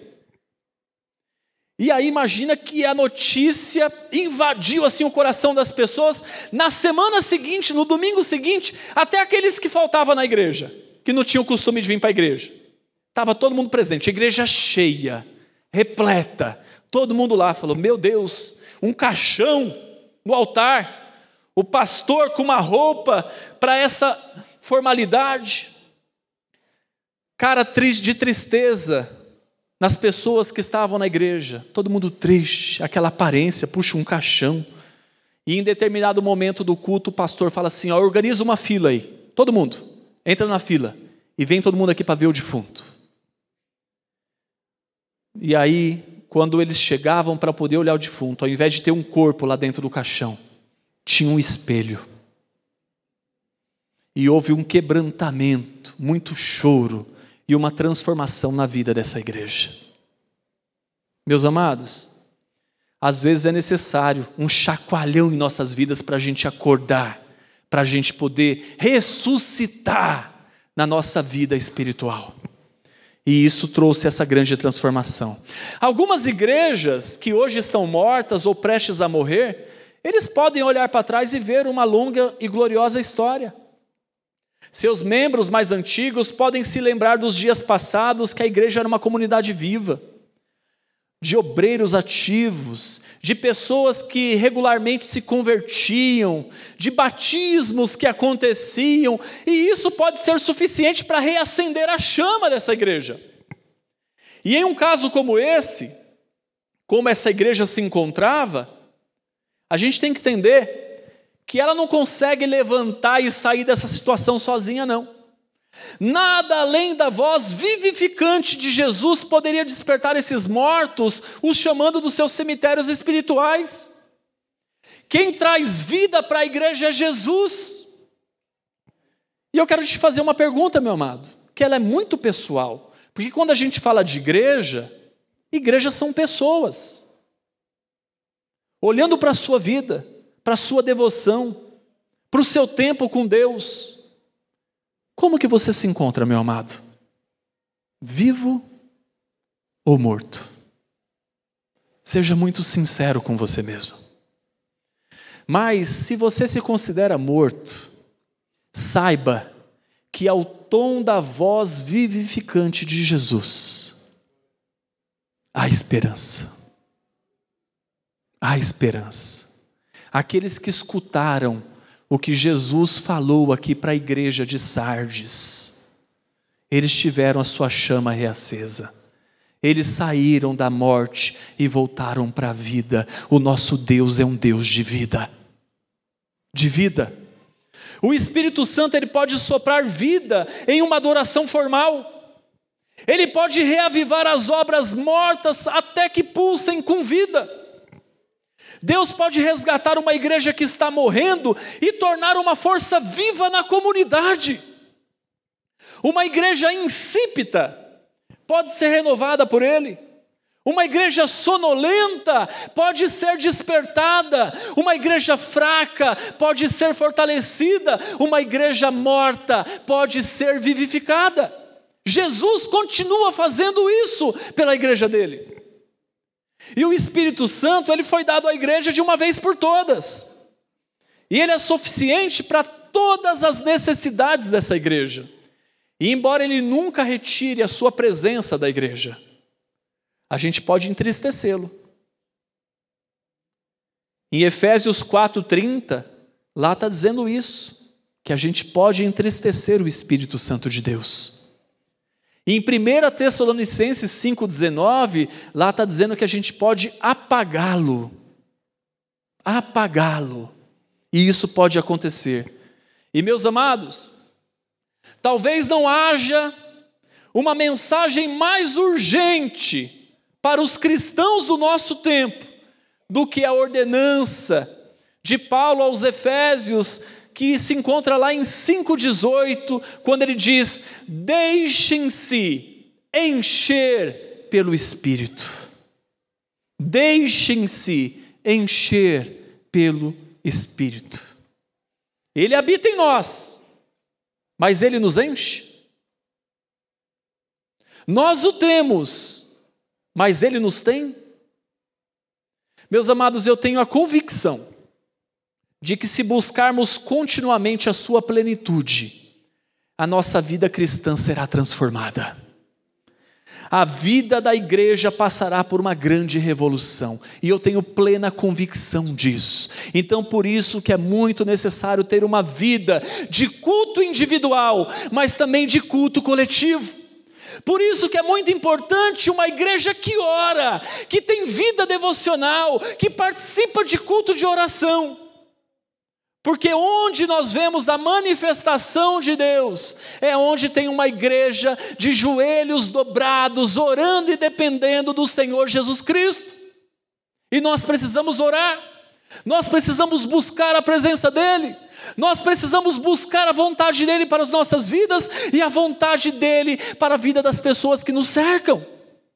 E aí imagina que a notícia invadiu assim o coração das pessoas. Na semana seguinte, no domingo seguinte, até aqueles que faltavam na igreja, que não tinham o costume de vir para a igreja, estava todo mundo presente, a igreja cheia, repleta, todo mundo lá, falou: meu Deus, um caixão no altar, o pastor com uma roupa para essa formalidade. Cara triste, de tristeza nas pessoas que estavam na igreja, todo mundo triste, aquela aparência, puxa um caixão. E em determinado momento do culto, o pastor fala assim: ó, organiza uma fila aí, todo mundo, entra na fila, e vem todo mundo aqui para ver o defunto. E aí, quando eles chegavam para poder olhar o defunto, ao invés de ter um corpo lá dentro do caixão, tinha um espelho. E houve um quebrantamento, muito choro, e uma transformação na vida dessa igreja. Meus amados, às vezes é necessário um chacoalhão em nossas vidas para a gente acordar, para a gente poder ressuscitar na nossa vida espiritual. E isso trouxe essa grande transformação. Algumas igrejas que hoje estão mortas ou prestes a morrer, eles podem olhar para trás e ver uma longa e gloriosa história. Seus membros mais antigos podem se lembrar dos dias passados que a igreja era uma comunidade viva, de obreiros ativos, de pessoas que regularmente se convertiam, de batismos que aconteciam, e isso pode ser suficiente para reacender a chama dessa igreja. E em um caso como esse, como essa igreja se encontrava, a gente tem que entender que ela não consegue levantar e sair dessa situação sozinha, não. Nada além da voz vivificante de Jesus poderia despertar esses mortos, os chamando dos seus cemitérios espirituais. Quem traz vida para a igreja é Jesus. E eu quero te fazer uma pergunta, meu amado, que ela é muito pessoal, porque quando a gente fala de igreja, igrejas são pessoas. Olhando para a sua vida, para a sua devoção, para o seu tempo com Deus. Como que você se encontra, meu amado? Vivo ou morto? Seja muito sincero com você mesmo. Mas se você se considera morto, saiba que ao tom da voz vivificante de Jesus, há esperança. Há esperança. Aqueles que escutaram o que Jesus falou aqui para a igreja de Sardes, eles tiveram a sua chama reacesa. Eles saíram da morte e voltaram para a vida. O nosso Deus é um Deus de vida. De vida. O Espírito Santo, ele pode soprar vida em uma adoração formal. Ele pode reavivar as obras mortas até que pulsem com vida. Deus pode resgatar uma igreja que está morrendo e tornar uma força viva na comunidade. Uma igreja insípida pode ser renovada por Ele. Uma igreja sonolenta pode ser despertada. Uma igreja fraca pode ser fortalecida. Uma igreja morta pode ser vivificada. Jesus continua fazendo isso pela igreja dele. E o Espírito Santo, ele foi dado à igreja de uma vez por todas. E ele é suficiente para todas as necessidades dessa igreja. E embora ele nunca retire a sua presença da igreja, a gente pode entristecê-lo. Em Efésios quatro, trinta, lá está dizendo isso, que a gente pode entristecer o Espírito Santo de Deus. Em primeira Tessalonicenses cinco, dezenove, lá está dizendo que a gente pode apagá-lo. Apagá-lo. E isso pode acontecer. E meus amados, talvez não haja uma mensagem mais urgente para os cristãos do nosso tempo do que a ordenança de Paulo aos Efésios, que se encontra lá em cinco dezoito, quando ele diz: deixem-se encher pelo Espírito. Deixem-se encher pelo Espírito. Ele habita em nós, mas Ele nos enche. Nós o temos, mas Ele nos tem. Meus amados, eu tenho a convicção de que se buscarmos continuamente a sua plenitude, a nossa vida cristã será transformada. A vida da igreja passará por uma grande revolução, e eu tenho plena convicção disso. Então, por isso que é muito necessário ter uma vida de culto individual, mas também de culto coletivo. Por isso que é muito importante uma igreja que ora, que tem vida devocional, que participa de culto de oração. Porque onde nós vemos a manifestação de Deus, é onde tem uma igreja de joelhos dobrados, orando e dependendo do Senhor Jesus Cristo. E nós precisamos orar, nós precisamos buscar a presença dEle, nós precisamos buscar a vontade dEle para as nossas vidas e a vontade dEle para a vida das pessoas que nos cercam.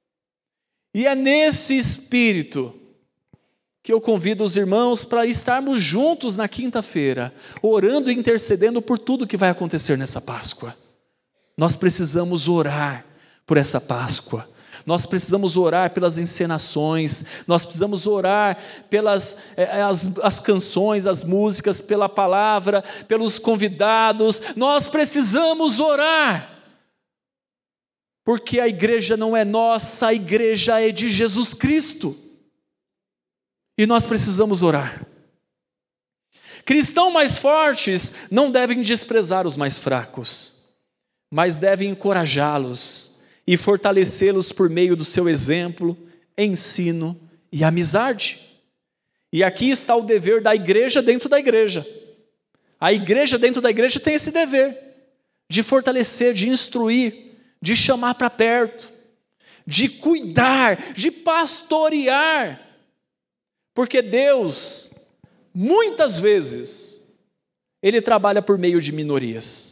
E é nesse espírito que eu convido os irmãos para estarmos juntos na quinta-feira, orando e intercedendo por tudo que vai acontecer nessa Páscoa. Nós precisamos orar por essa Páscoa, nós precisamos orar pelas encenações, nós precisamos orar pelas é, as, as canções, as músicas, pela palavra, pelos convidados, nós precisamos orar, porque a igreja não é nossa, a igreja é de Jesus Cristo. E nós precisamos orar. Cristãos mais fortes não devem desprezar os mais fracos, mas devem encorajá-los e fortalecê-los por meio do seu exemplo, ensino e amizade. E aqui está o dever da igreja dentro da igreja. A igreja dentro da igreja tem esse dever de fortalecer, de instruir, de chamar para perto, de cuidar, de pastorear. Porque Deus, muitas vezes, Ele trabalha por meio de minorias.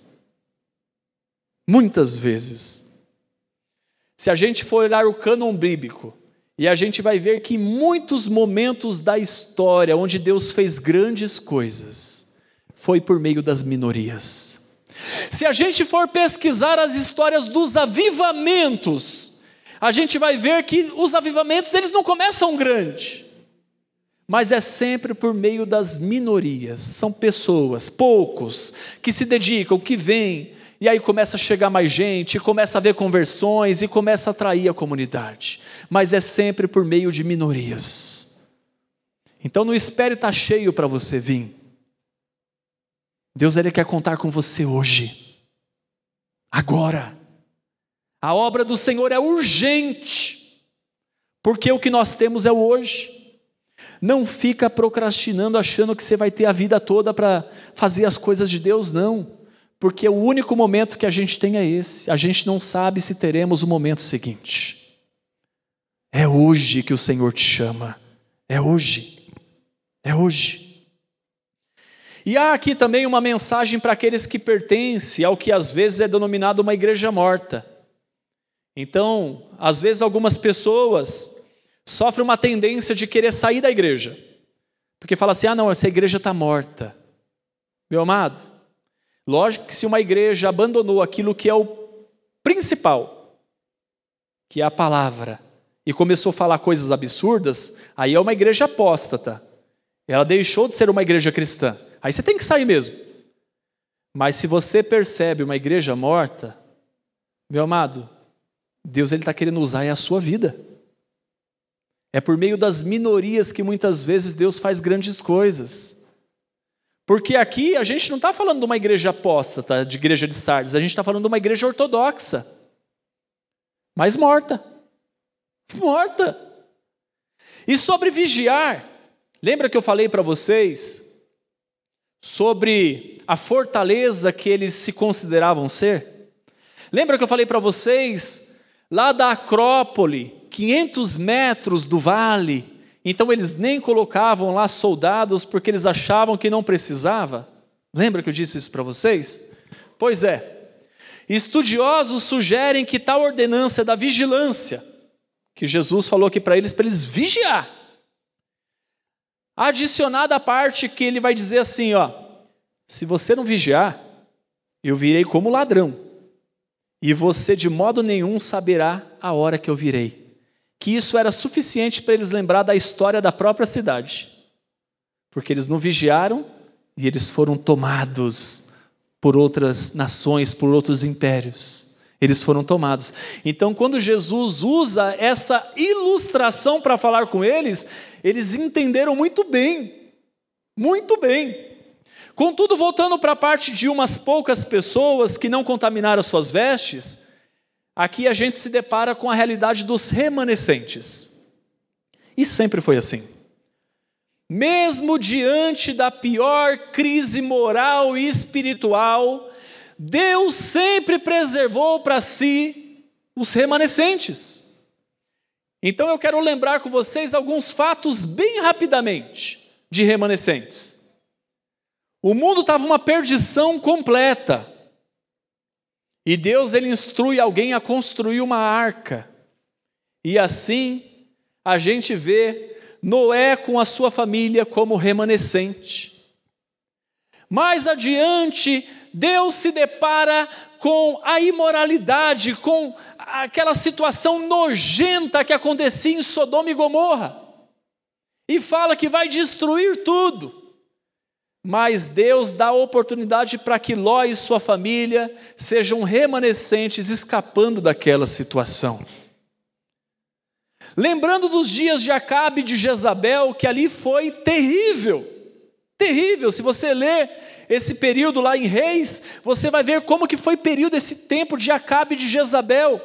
Muitas vezes. Se a gente for olhar o cânon bíblico, e a gente vai ver que em muitos momentos da história, onde Deus fez grandes coisas, foi por meio das minorias. Se a gente for pesquisar as histórias dos avivamentos, a gente vai ver que os avivamentos, eles não começam grande, mas é sempre por meio das minorias. São pessoas, poucos, que se dedicam, que vêm, e aí começa a chegar mais gente, começa a haver conversões e começa a atrair a comunidade. Mas é sempre por meio de minorias. Então não espere estar cheio para você vir. Deus, Ele quer contar com você hoje, agora. A obra do Senhor é urgente, porque o que nós temos é o hoje. Não fica procrastinando, achando que você vai ter a vida toda para fazer as coisas de Deus, não. Porque o único momento que a gente tem é esse. A gente não sabe se teremos o momento seguinte. É hoje que o Senhor te chama. É hoje. É hoje. E há aqui também uma mensagem para aqueles que pertencem ao que às vezes é denominado uma igreja morta. Então, às vezes algumas pessoas sofrem uma tendência de querer sair da igreja. Porque fala assim, ah não, essa igreja está morta. Meu amado, lógico que se uma igreja abandonou aquilo que é o principal, que é a palavra, e começou a falar coisas absurdas, aí é uma igreja apóstata. Ela deixou de ser uma igreja cristã. Aí você tem que sair mesmo. Mas se você percebe uma igreja morta, meu amado, Deus está querendo usar a sua vida. É por meio das minorias que muitas vezes Deus faz grandes coisas. Porque aqui a gente não está falando de uma igreja apóstata, de igreja de Sardes, a gente está falando de uma igreja ortodoxa, mas morta. Morta. E sobre vigiar, lembra que eu falei para vocês sobre a fortaleza que eles se consideravam ser? Lembra que eu falei para vocês, lá da Acrópole, quinhentos metros do vale, Então eles nem colocavam lá soldados porque eles achavam que não precisava. Lembra que eu disse isso para vocês? Pois é, estudiosos sugerem que tal ordenança da vigilância, que Jesus falou aqui para eles, para eles vigiar, adicionada à parte que ele vai dizer assim, ó, se você não vigiar, eu virei como ladrão, e você de modo nenhum saberá a hora que eu virei. Que isso era suficiente para eles lembrar da história da própria cidade, porque eles não vigiaram e eles foram tomados por outras nações, por outros impérios. Eles foram tomados. Então, quando Jesus usa essa ilustração para falar com eles, eles entenderam muito bem, muito bem. Contudo, voltando para a parte de umas poucas pessoas que não contaminaram suas vestes, aqui a gente se depara com a realidade dos remanescentes. E sempre foi assim. Mesmo diante da pior crise moral e espiritual, Deus sempre preservou para si os remanescentes. Então eu quero lembrar com vocês alguns fatos bem rapidamente de remanescentes. O mundo estava uma perdição completa. E Deus ele instrui alguém a construir uma arca. E assim a gente vê Noé com a sua família como remanescente. Mais adiante, Deus se depara com a imoralidade, com aquela situação nojenta que acontecia em Sodoma e Gomorra. E fala que vai destruir tudo. Mas Deus dá oportunidade para que Ló e sua família sejam remanescentes, escapando daquela situação. Lembrando dos dias de Acabe e de Jezabel, que ali foi terrível, terrível. Se você ler esse período lá em Reis, você vai ver como que foi período esse tempo de Acabe e de Jezabel.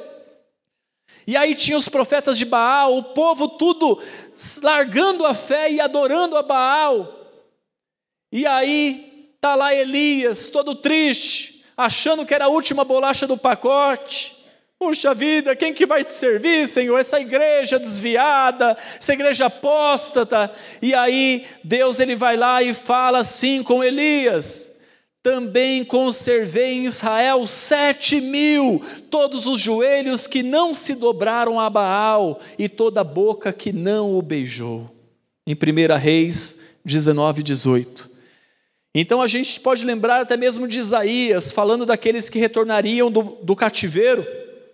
E aí tinha os profetas de Baal, o povo tudo largando a fé e adorando a Baal. E aí está lá Elias, todo triste, achando que era a última bolacha do pacote. Puxa vida, quem que vai te servir, Senhor? Essa igreja desviada, essa igreja apóstata. E aí Deus ele vai lá e fala assim com Elias: também conservei em Israel sete mil, todos os joelhos que não se dobraram a Baal e toda a boca que não o beijou. Em primeira Reis dezenove, dezoito. Então a gente pode lembrar até mesmo de Isaías, falando daqueles que retornariam do, do cativeiro,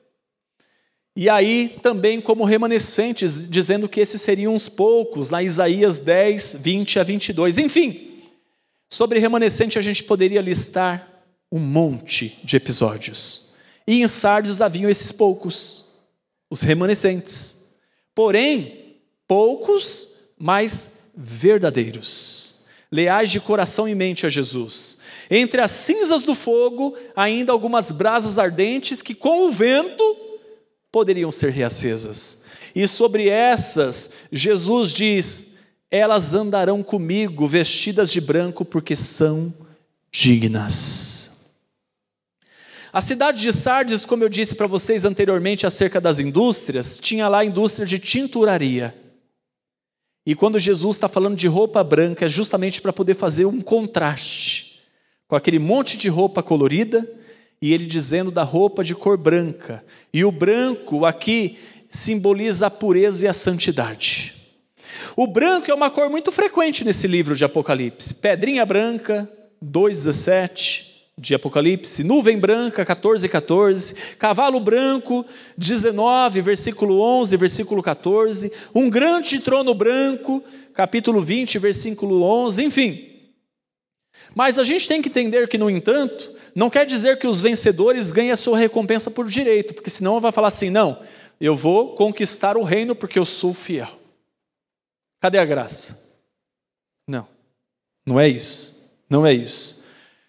e aí também como remanescentes, dizendo que esses seriam uns poucos, lá em Isaías dez, vinte a vinte e dois. Enfim, sobre remanescente a gente poderia listar um monte de episódios. E em Sardes haviam esses poucos, os remanescentes. Porém, poucos, mas verdadeiros. Leais de coração e mente a Jesus. Entre as cinzas do fogo, ainda algumas brasas ardentes que com o vento poderiam ser reacesas. E sobre essas, Jesus diz: elas andarão comigo vestidas de branco porque são dignas. A cidade de Sardes, como eu disse para vocês anteriormente acerca das indústrias, tinha lá a indústria de tinturaria. E quando Jesus está falando de roupa branca, é justamente para poder fazer um contraste com aquele monte de roupa colorida, e ele dizendo da roupa de cor branca. E o branco aqui simboliza a pureza e a santidade. O branco é uma cor muito frequente nesse livro de Apocalipse. Pedrinha branca, dois, dezessete de Apocalipse. Nuvem branca, quatorze, quatorze. Cavalo branco, dezenove, versículo onze, versículo quatorze. Um grande trono branco, capítulo vinte, versículo onze. Enfim. Mas a gente tem que entender que, no entanto, não quer dizer que os vencedores ganhem a sua recompensa por direito, porque senão vai falar assim: não, eu vou conquistar o reino porque eu sou fiel. Cadê a graça? Não, não é isso, não é isso.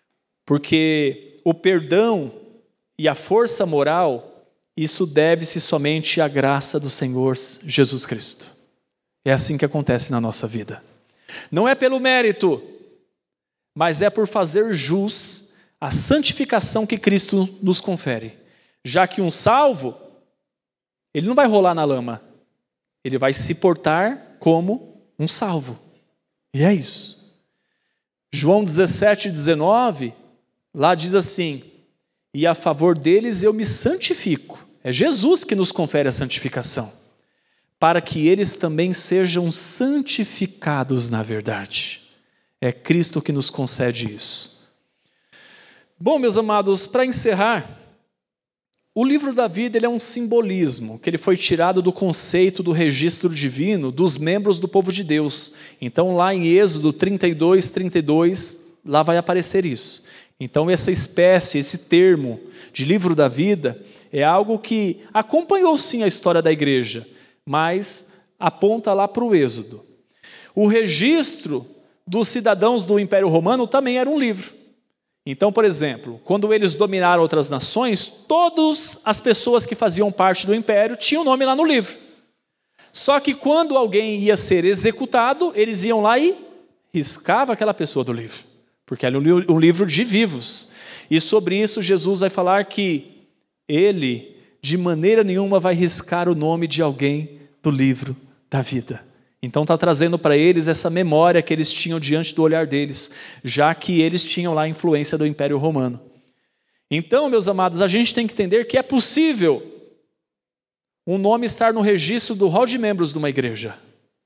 Porque o perdão e a força moral, isso deve-se somente à graça do Senhor Jesus Cristo. É assim que acontece na nossa vida. Não é pelo mérito, mas é por fazer jus a santificação que Cristo nos confere. Já que um salvo, ele não vai rolar na lama, ele vai se portar como um salvo. E é isso. João dezessete, dezenove, lá diz assim: e a favor deles eu me santifico. É Jesus que nos confere a santificação, para que eles também sejam santificados na verdade. É Cristo que nos concede isso. Bom, meus amados, para encerrar, o livro da vida ele é um simbolismo, que ele foi tirado do conceito do registro divino dos membros do povo de Deus. Então lá em Êxodo trinta e dois, trinta e dois, lá vai aparecer isso. Então essa espécie, esse termo de livro da vida, é algo que acompanhou sim a história da igreja, mas aponta lá para o Êxodo. O registro dos cidadãos do Império Romano também era um livro. Então, por exemplo, quando eles dominaram outras nações, todas as pessoas que faziam parte do império tinham nome lá no livro. Só que quando alguém ia ser executado, eles iam lá e riscavam aquela pessoa do livro, porque era um livro de vivos. E sobre isso Jesus vai falar que ele, de maneira nenhuma, vai riscar o nome de alguém do livro da vida. Então está trazendo para eles essa memória que eles tinham diante do olhar deles, já que eles tinham lá a influência do Império Romano. Então, meus amados, a gente tem que entender que é possível um nome estar no registro do rol de membros de uma igreja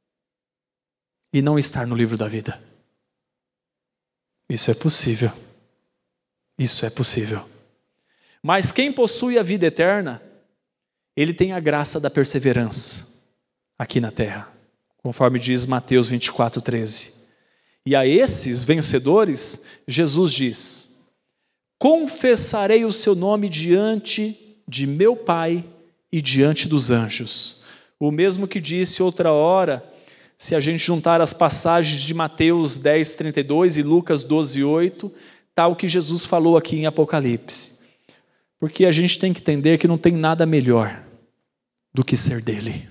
e não estar no livro da vida. Isso é possível. Isso é possível. Mas quem possui a vida eterna, ele tem a graça da perseverança aqui na terra, conforme diz Mateus vinte e quatro, treze. E a esses vencedores, Jesus diz: confessarei o seu nome diante de meu Pai e diante dos anjos. O mesmo que disse outra hora, se a gente juntar as passagens de Mateus dez, trinta e dois e Lucas doze, oito, está o que Jesus falou aqui em Apocalipse. Porque a gente tem que entender que não tem nada melhor do que ser dele.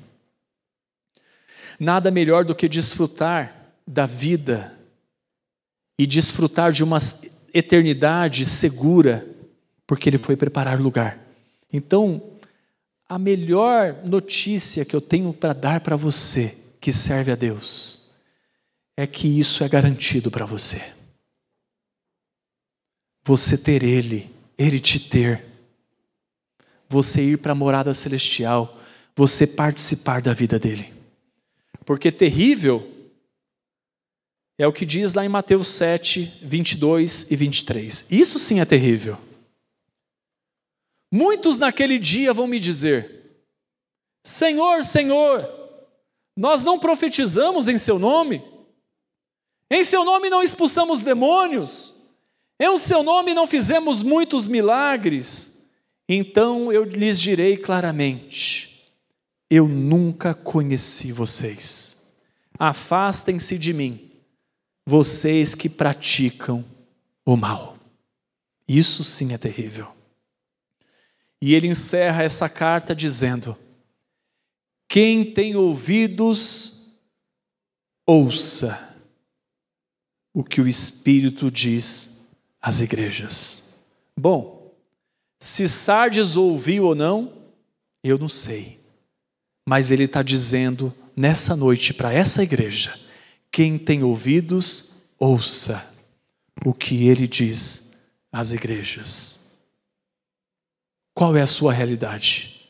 Nada melhor do que desfrutar da vida e desfrutar de uma eternidade segura, porque ele foi preparar lugar. Então, a melhor notícia que eu tenho para dar para você, que serve a Deus, é que isso é garantido para você. Você ter Ele, Ele te ter, você ir para a morada celestial, você participar da vida dele. Porque terrível é o que diz lá em Mateus sete, vinte e dois e vinte e três. Isso sim é terrível. Muitos naquele dia vão me dizer: Senhor, Senhor, nós não profetizamos em seu nome? Em seu nome não expulsamos demônios? Em seu nome não fizemos muitos milagres? Então eu lhes direi claramente: eu nunca conheci vocês. Afastem-se de mim, vocês que praticam o mal. Isso sim é terrível. E ele encerra essa carta dizendo: quem tem ouvidos, ouça o que o Espírito diz às igrejas. Bom, se Sardes ouviu ou não, eu não sei. Mas ele está dizendo nessa noite para essa igreja: quem tem ouvidos, ouça o que ele diz às igrejas. Qual é a sua realidade?